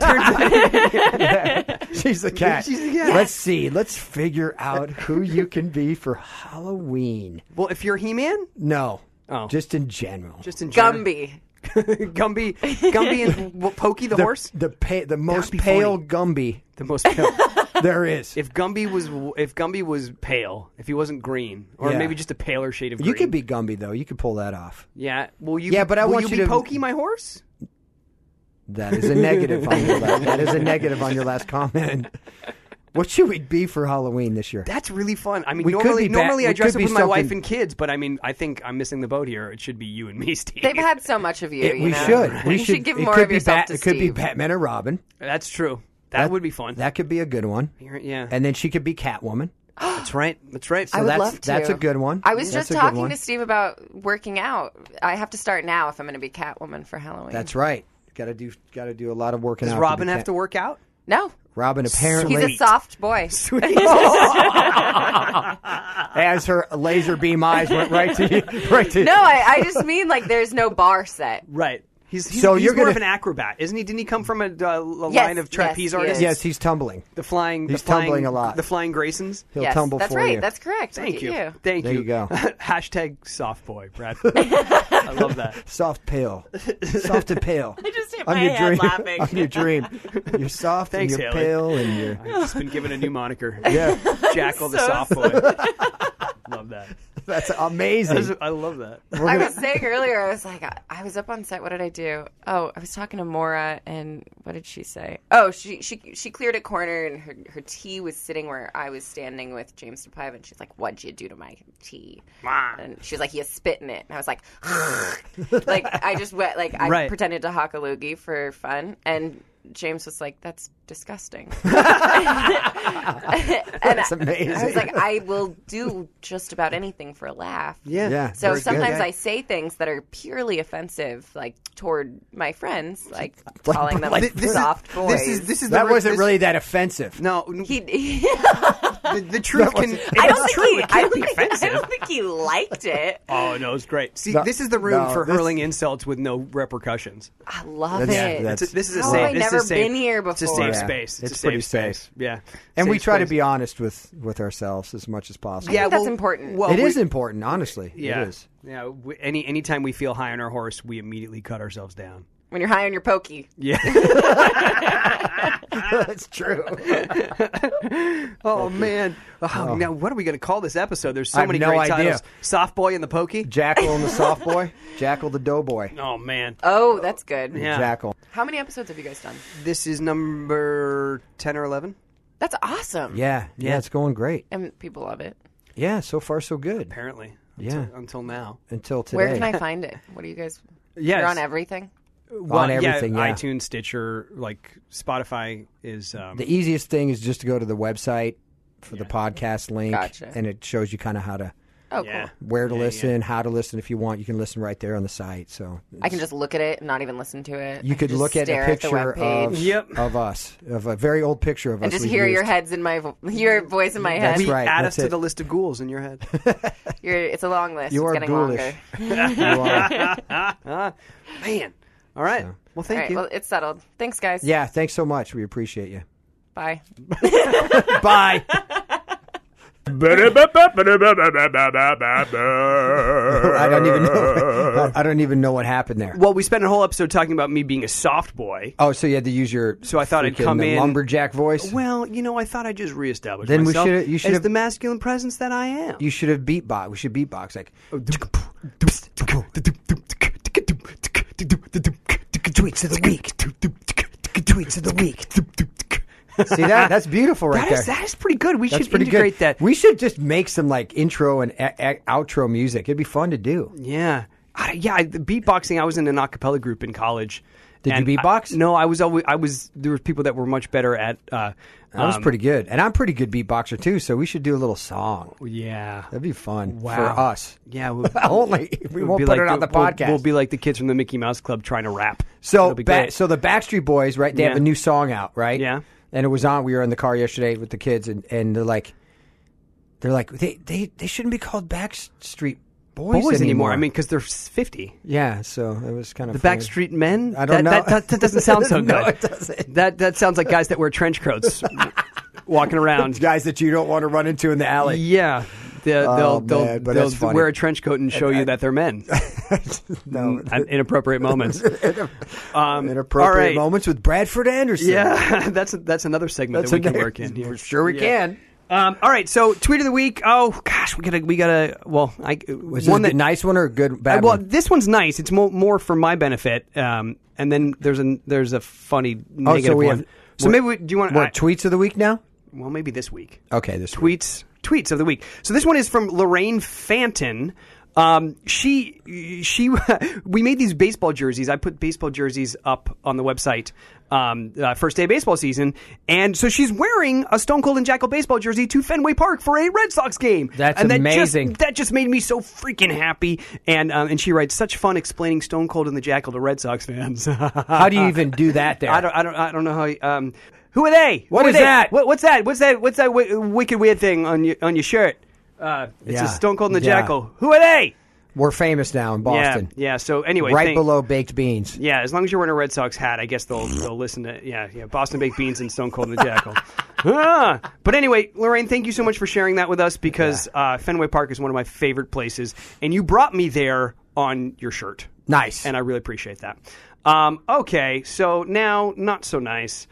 She's the cat. She's the cat. Let's see. Let's figure out who you can be for Halloween. Well, if you're He-Man, No. Oh. Just in general. just in general. Gumby. Gumby and Pokey the horse. The most be pale funny. Gumby The most pale. there is. If Gumby was pale, if he wasn't green, or Yeah. maybe just a paler shade of green. You could be Gumby though. You could pull that off. Yeah. Will you? Yeah, but I will want you you be to- Pokey, my horse. That is a negative on your last. That is a negative on your last comment. What should we be for Halloween this year? That's really fun. I mean, We could normally, be ba- normally I we dress could up be with my wife something- and kids, but I mean, I think I'm missing the boat here. It should be you and me, Steve. They've had so much of you. We know? should. We You should give it more could of be yourself to It could be Steve. Batman or Robin. That's true. That would be fun. That could be a good one. Yeah. And then she could be Catwoman. That's right. That's right. I would that's, love to. That's a good one. I was That's just a good talking one. to Steve about working out. I have to start now if I'm going to be Catwoman for Halloween. That's right. Got to do a lot of working Does out. Robin be have Cat- to work out? No, Robin apparently he's a soft boy. as her laser beam eyes went right to you. Right to No, I just mean like there's no bar set. Right. He's So he's you're more gonna- of an acrobat, isn't he? Didn't he come from a Yes, line of trapeze yes, he artists? is. Yes, he's tumbling. The flying. He's the flying, tumbling a lot. The flying Graysons. He'll Yes, tumble that's for right. you. That's correct. Thank Look you. at you. Thank There you go. Hashtag soft boy, Bradford. I love that. Soft pale. Soft and pale. I just hit I'm my your head dream. laughing. I'm your dream. You're soft Thanks, and you're Haley. pale and you're I've just been given a new moniker. yeah. Jackal the So soft boy. Love that. That's amazing. I love that. I was saying earlier, I was like, I was up on set. What did I do? Oh, I was talking to Maura, and what did she say? Oh, she cleared a corner, and her tea was sitting where I was standing with James DePive, and she's like, "What'd you do to my tea?" And she was like, "You spit in it." And I was like, like I just went, like I Right. pretended to hock a loogie for fun, and James was like, "That's disgusting." That's amazing. I was like, "I will do just about anything for a laugh." Yeah. Yeah. So very sometimes good. I say things that are purely offensive, like toward my friends, like calling them soft boys. This is that the, wasn't this- really that offensive. No, He, the truth can. I don't it's think true. he. It I can't don't be think, I offensive. don't think he liked it. Oh no, it's great. See, No, this is the room no, for this- hurling insults with no repercussions. I love That's- it. that's- This is a How have I safe. This is never a safe, been here It's a before. safe Yeah, space. it's a pretty safe space. safe. Yeah, And we Safe try to space. be honest with ourselves as much as possible. I think that's important. Well, It is important, honestly. Yeah, It is. yeah. Anytime we feel high on our horse, we immediately cut ourselves down. When you're high on your pokey. Yeah. That's true. Oh man. Oh, now what are we going to call this episode? There's I so have many no great idea. titles. Soft Boy and the Pokey. Jackal and the soft boy. Jackal the doughboy. Oh man. Oh, that's good. Yeah. Jackal. How many episodes have you guys done? This is number 10 or 11. That's awesome. Yeah, it's going great. And people love it. Yeah, so far so good. Apparently. Yeah. Until now. Until today. Where can I find it? What do you guys... Yes. You're on everything? Well, everything, yeah. iTunes, Stitcher, like Spotify is. The easiest thing is just to go to the website for the podcast link, Gotcha. and it shows you kind of how to, Oh, yeah. cool. where to Yeah, listen, how to listen. If you want, you can listen right there on the site. So I can just look at it and not even listen to it. you I can could just look at a stare picture the webpage of Yep. of us, of a very old picture of and us. just we've hear your used. heads in my your voice in my head. That's right. Add that's us to it. the list of ghouls in your head. It's a long list. You it's are getting ghoulish. longer. You are. Man. All right. So. Well, All thank right, you. well, it's settled. Thanks, guys. Yeah, thanks so much. We appreciate you. Bye. Bye. I don't even know. I don't even know what happened there. Well, we spent a whole episode talking about me being a soft boy. Oh, so you had to use your So I thought I'd freaking come in- lumberjack voice. Well, I thought I'd just reestablish Then we myself should've- you as should've- the masculine presence that I am. You should have beatbox. We should beatbox like tweets of the week. Tweets of the week. See that? That's beautiful right there. That is pretty good. We That's should pretty integrate good. that. We should just make some like intro and outro music. It'd be fun to do. Yeah. The beatboxing, I was in an a cappella group in college. Did you And beatbox? No, I was there were people that were much better at I was pretty good, and I'm a pretty good beatboxer too. So we should do a little song. Yeah. That'd be fun Wow. for us. Yeah, we'll, Only we we'll won't be put like it on the podcast. We'll be like the kids from the Mickey Mouse Club trying to rap. So, It'll be great. so the Backstreet Boys, right? They have Yeah. a new song out, right? Yeah. And it was on. We were in the car yesterday with the kids, and they're like, they shouldn't be called Backstreet Boys anymore. I mean, because they're 50. yeah. So it was kind of The funny. Backstreet Men? I don't know. That doesn't sound so good. No, it doesn't. That sounds like guys that wear trench coats walking around. guys that you don't want to run into in the alley. Yeah. Oh, They'll man, but that's funny. wear a trench coat and show you that they're men No, at inappropriate moments. inappropriate all right. moments with Bradford Anderson. Yeah, that's another segment that we can work in here. Sure, we can. All right, so tweet of the week. Oh gosh, we gotta. Well, Was it a nice one or a good bad well, one? this one's nice. It's more for my benefit. And then there's a funny negative we one. have- So maybe do you want? What tweets of the week now? Well, maybe this week. Okay, this week. Tweets of the week. So this one is from Lorraine Fanton. We made these baseball jerseys. I put baseball jerseys up on the website first day of baseball season, and so she's wearing a Stone Cold and Jackal baseball jersey to Fenway Park for a Red Sox game. That's and amazing. That just made me so freaking happy. And she writes, such fun explaining Stone Cold and the Jackal to Red Sox fans. How do you even do that there? I don't know how. Who are they? What Who are is they? that? What's that? What's that wicked weird thing on your shirt? It's Yeah. a Stone Cold and the Yeah. Jackal. Who are they? We're famous now in Boston. Yeah. So anyway, Right below baked beans. Yeah, as long as you're wearing a Red Sox hat, I guess they'll listen to Boston Baked Beans and Stone Cold and the Jackal. But anyway, Lorraine, thank you so much for sharing that with us because Fenway Park is one of my favorite places, and you brought me there on your shirt. Nice. And I really appreciate that. Okay, so now not so nice.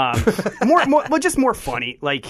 Just more funny. Like,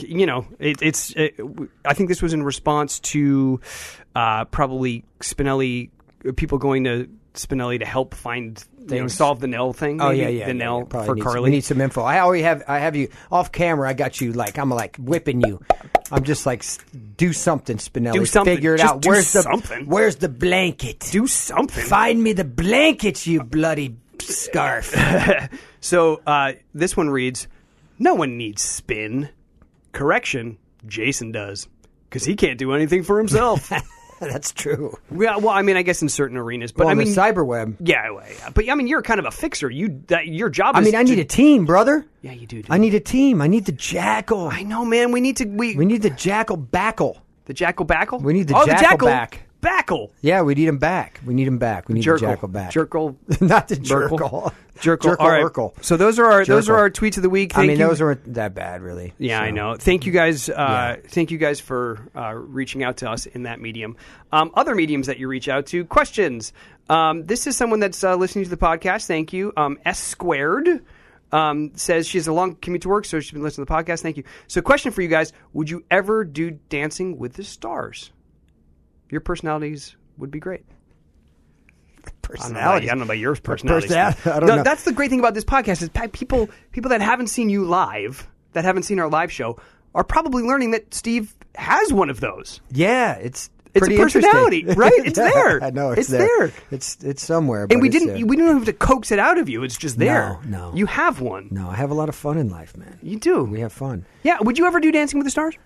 I think this was in response to probably Spinelli, people going to Spinelli to help find, solve the Nell thing. Oh, maybe, yeah. the Nell Probably for needs- Carly. We need some info. I have you off camera. I got you I'm like whipping you. I'm just like, do something, Spinelli. Do something. Figure it Just out. do something. Where's the blanket? Do something. Find me the blanket, you bloody scarf. So this one reads, no one needs spin. Correction, Jason does. Because he can't do anything for himself. That's true. Yeah, well, I mean, I guess in certain arenas. But Well, I mean, the cyberweb. yeah. But I mean, you're kind of a fixer. Your job is I need a team, brother. Yeah, you do. I need a team. I need the Jackal. I know, man. We need We need the Jackal Backle. the Jackal Backle. We need the oh, Jackal back. Spackle. Yeah, we need him back. We need the Jackal back. Jerkle. Not the Jerkle. Jerkle. All right. Urkel. So those are our tweets of the week. Thank you. those aren't that bad, really. Yeah, So. I know. Thank you guys. Thank you guys for reaching out to us in that medium. Other mediums that you reach out to, questions. This is someone that's listening to the podcast. Thank you. S Squared says she has a long commute to work, so she's been listening to the podcast. Thank you. So, question for you guys: would you ever do Dancing with the Stars? Your personalities would be great. Personality. I don't know about your personality. I don't know. That's the great thing about this podcast is people that haven't seen you live, that haven't seen our live show, are probably learning that Steve has one of those. Yeah, it's a pretty personality, interesting. right? It's there. I know it's there. there. It's somewhere. And but we it's didn't there. we didn't have to coax it out of you. It's just there. No. You have one. No, I have a lot of fun in life, man. You do. We have fun. Yeah. Would you ever do Dancing with the Stars?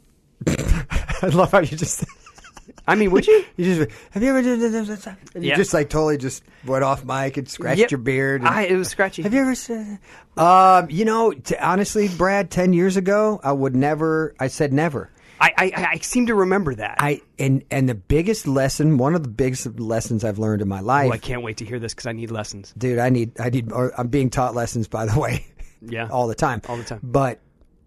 I love how you just. I mean, would you? You just have you ever did this? And you Yeah. just like totally just went off mic and scratched Yep. your beard. And, It was scratchy. have you ever said? Honestly, Brad, 10 years ago, I would never. I said never. I seem to remember that. And the biggest lesson, one of the biggest lessons I've learned in my life. Oh, I can't wait to hear this because I need lessons. Dude, I need. I'm being taught lessons, by the way. Yeah. all the time. All the time. But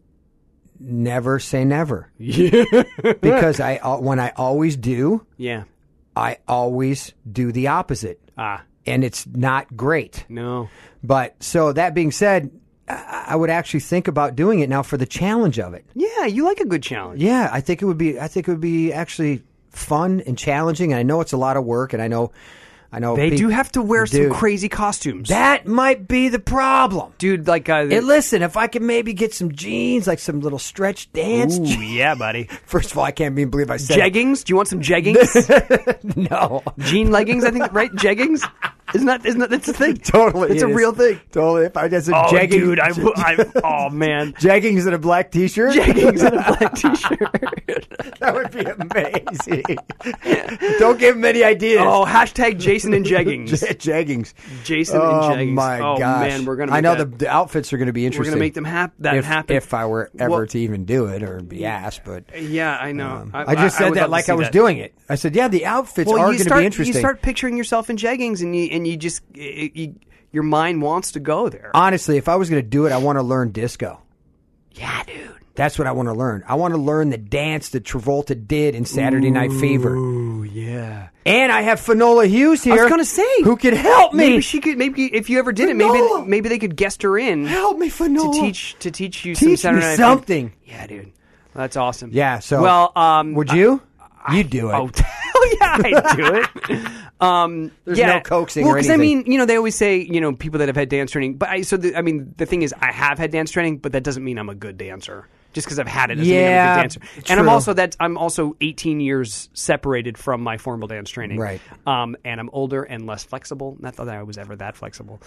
never say never. Yeah. Because when I always do, Yeah. I always do the opposite. And it's not great. No. But so that being said, I would actually think about doing it now for the challenge of it. Yeah, you like a good challenge. Yeah, I think it would be actually fun and challenging. And I know it's a lot of work, and I know They do have to wear some Dude, crazy costumes. That might be the problem. Dude, like... Listen, if I can maybe get some jeans, like some little stretch dance. Ooh, yeah, buddy. First of all, I can't even believe I said Jeggings? Do you want some jeggings? no. Jean leggings, I think, right? Jeggings? Isn't that that's a thing? Totally, It's a it is. real thing. Totally. If I get some Oh, jeggings, dude, oh, man. jeggings and a black T-shirt, Jeggings and a black T-shirt. that would be amazing. Don't give him any ideas. Oh, hashtag Jason and jeggings. Jeggings. Jason Oh and jeggings. my oh, gosh! man, we're gonna. I know that, the outfits are going to be We're interesting. gonna make them happen. if I were ever Well- to even do it or be asked, but Yeah, I know. I just said would that love to like see I was that. doing it. I said, yeah, the outfits are going to be interesting. You start picturing yourself in jeggings, and you just your mind wants to go there. Honestly, if I was going to do it, I want to learn disco. Yeah, dude. That's what I want to learn. I want to learn the dance that Travolta did in Saturday Night Fever. Ooh, yeah. And I have Finola Hughes here. I was gonna say, who could help me? Maybe she could. Maybe if you ever did Finola! it, maybe they could guest her in Help me, Finola. to teach you some Teach Saturday me Night something. Fever. Yeah, dude. That's awesome. Yeah. So, well, would you? You'd do it. Oh, hell yeah, I'd do it. There's yeah. no coaxing well, or because I anything. mean, they always say, people that have had dance training. But the thing is, I have had dance training, but that doesn't mean I'm a good dancer. Just because I've had it doesn't mean I'm a good dancer. And I'm also 18 years separated from my formal dance training. Right. And I'm older and less flexible. Not that I was ever that flexible.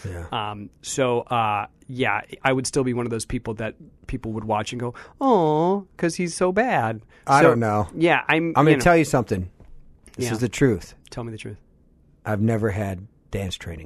Yeah. Yeah, I would still be one of those people that people would watch and go, "Oh, because he's so bad." I don't know. Yeah, I'm going to tell you something. This Yeah. is the truth. Tell me the truth. I've never had dance training.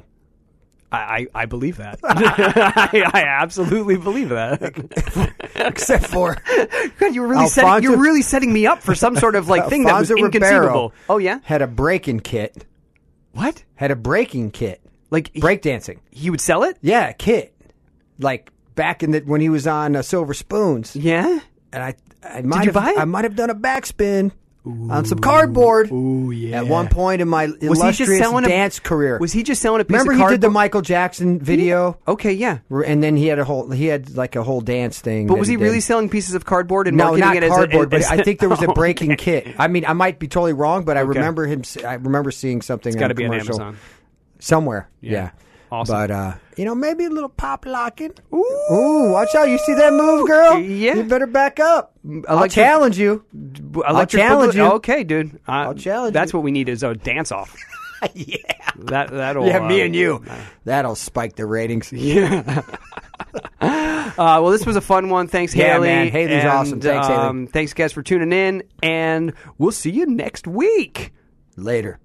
I believe that. I absolutely believe that. Except for God, you're Alfonso- really setting me up for some sort of thing that was Alfonso inconceivable. Ribeiro Oh yeah, had a breaking kit. what? Had a breaking kit. Like Breakdancing. he would sell it? Yeah, a kit. Like back in when he was on Silver Spoons. Yeah. And I might you buy it? I might have done a backspin on some cardboard. Ooh yeah. At one point in my Was he just illustrious selling dance career. Was he just selling a piece Remember of he cardboard? did the Michael Jackson video? Okay, yeah. And then he had a whole dance thing. But that was he did. really selling pieces of cardboard and No, marketing not it cardboard, as but I think there was a breaking Okay. kit. I mean, I might be totally wrong, but I Okay. remember him. I remember seeing something. It's on got a to be on commercial Amazon. somewhere. Yeah. Awesome. But maybe a little pop locking. Ooh, watch out! You see that move, girl? Yeah. You better back up. I'll Electric- challenge you. Electric challenge Boogaloo- you. Okay, dude. I'll challenge That's you. what we need is a dance off. Yeah. That'll Yeah, me and you. That'll spike the ratings. Yeah. Well, this was a fun one. Thanks, Yeah, Haley. man. Haley's And, awesome. Thanks, Haley. Thanks, guys, for tuning in, and we'll see you next week. Later.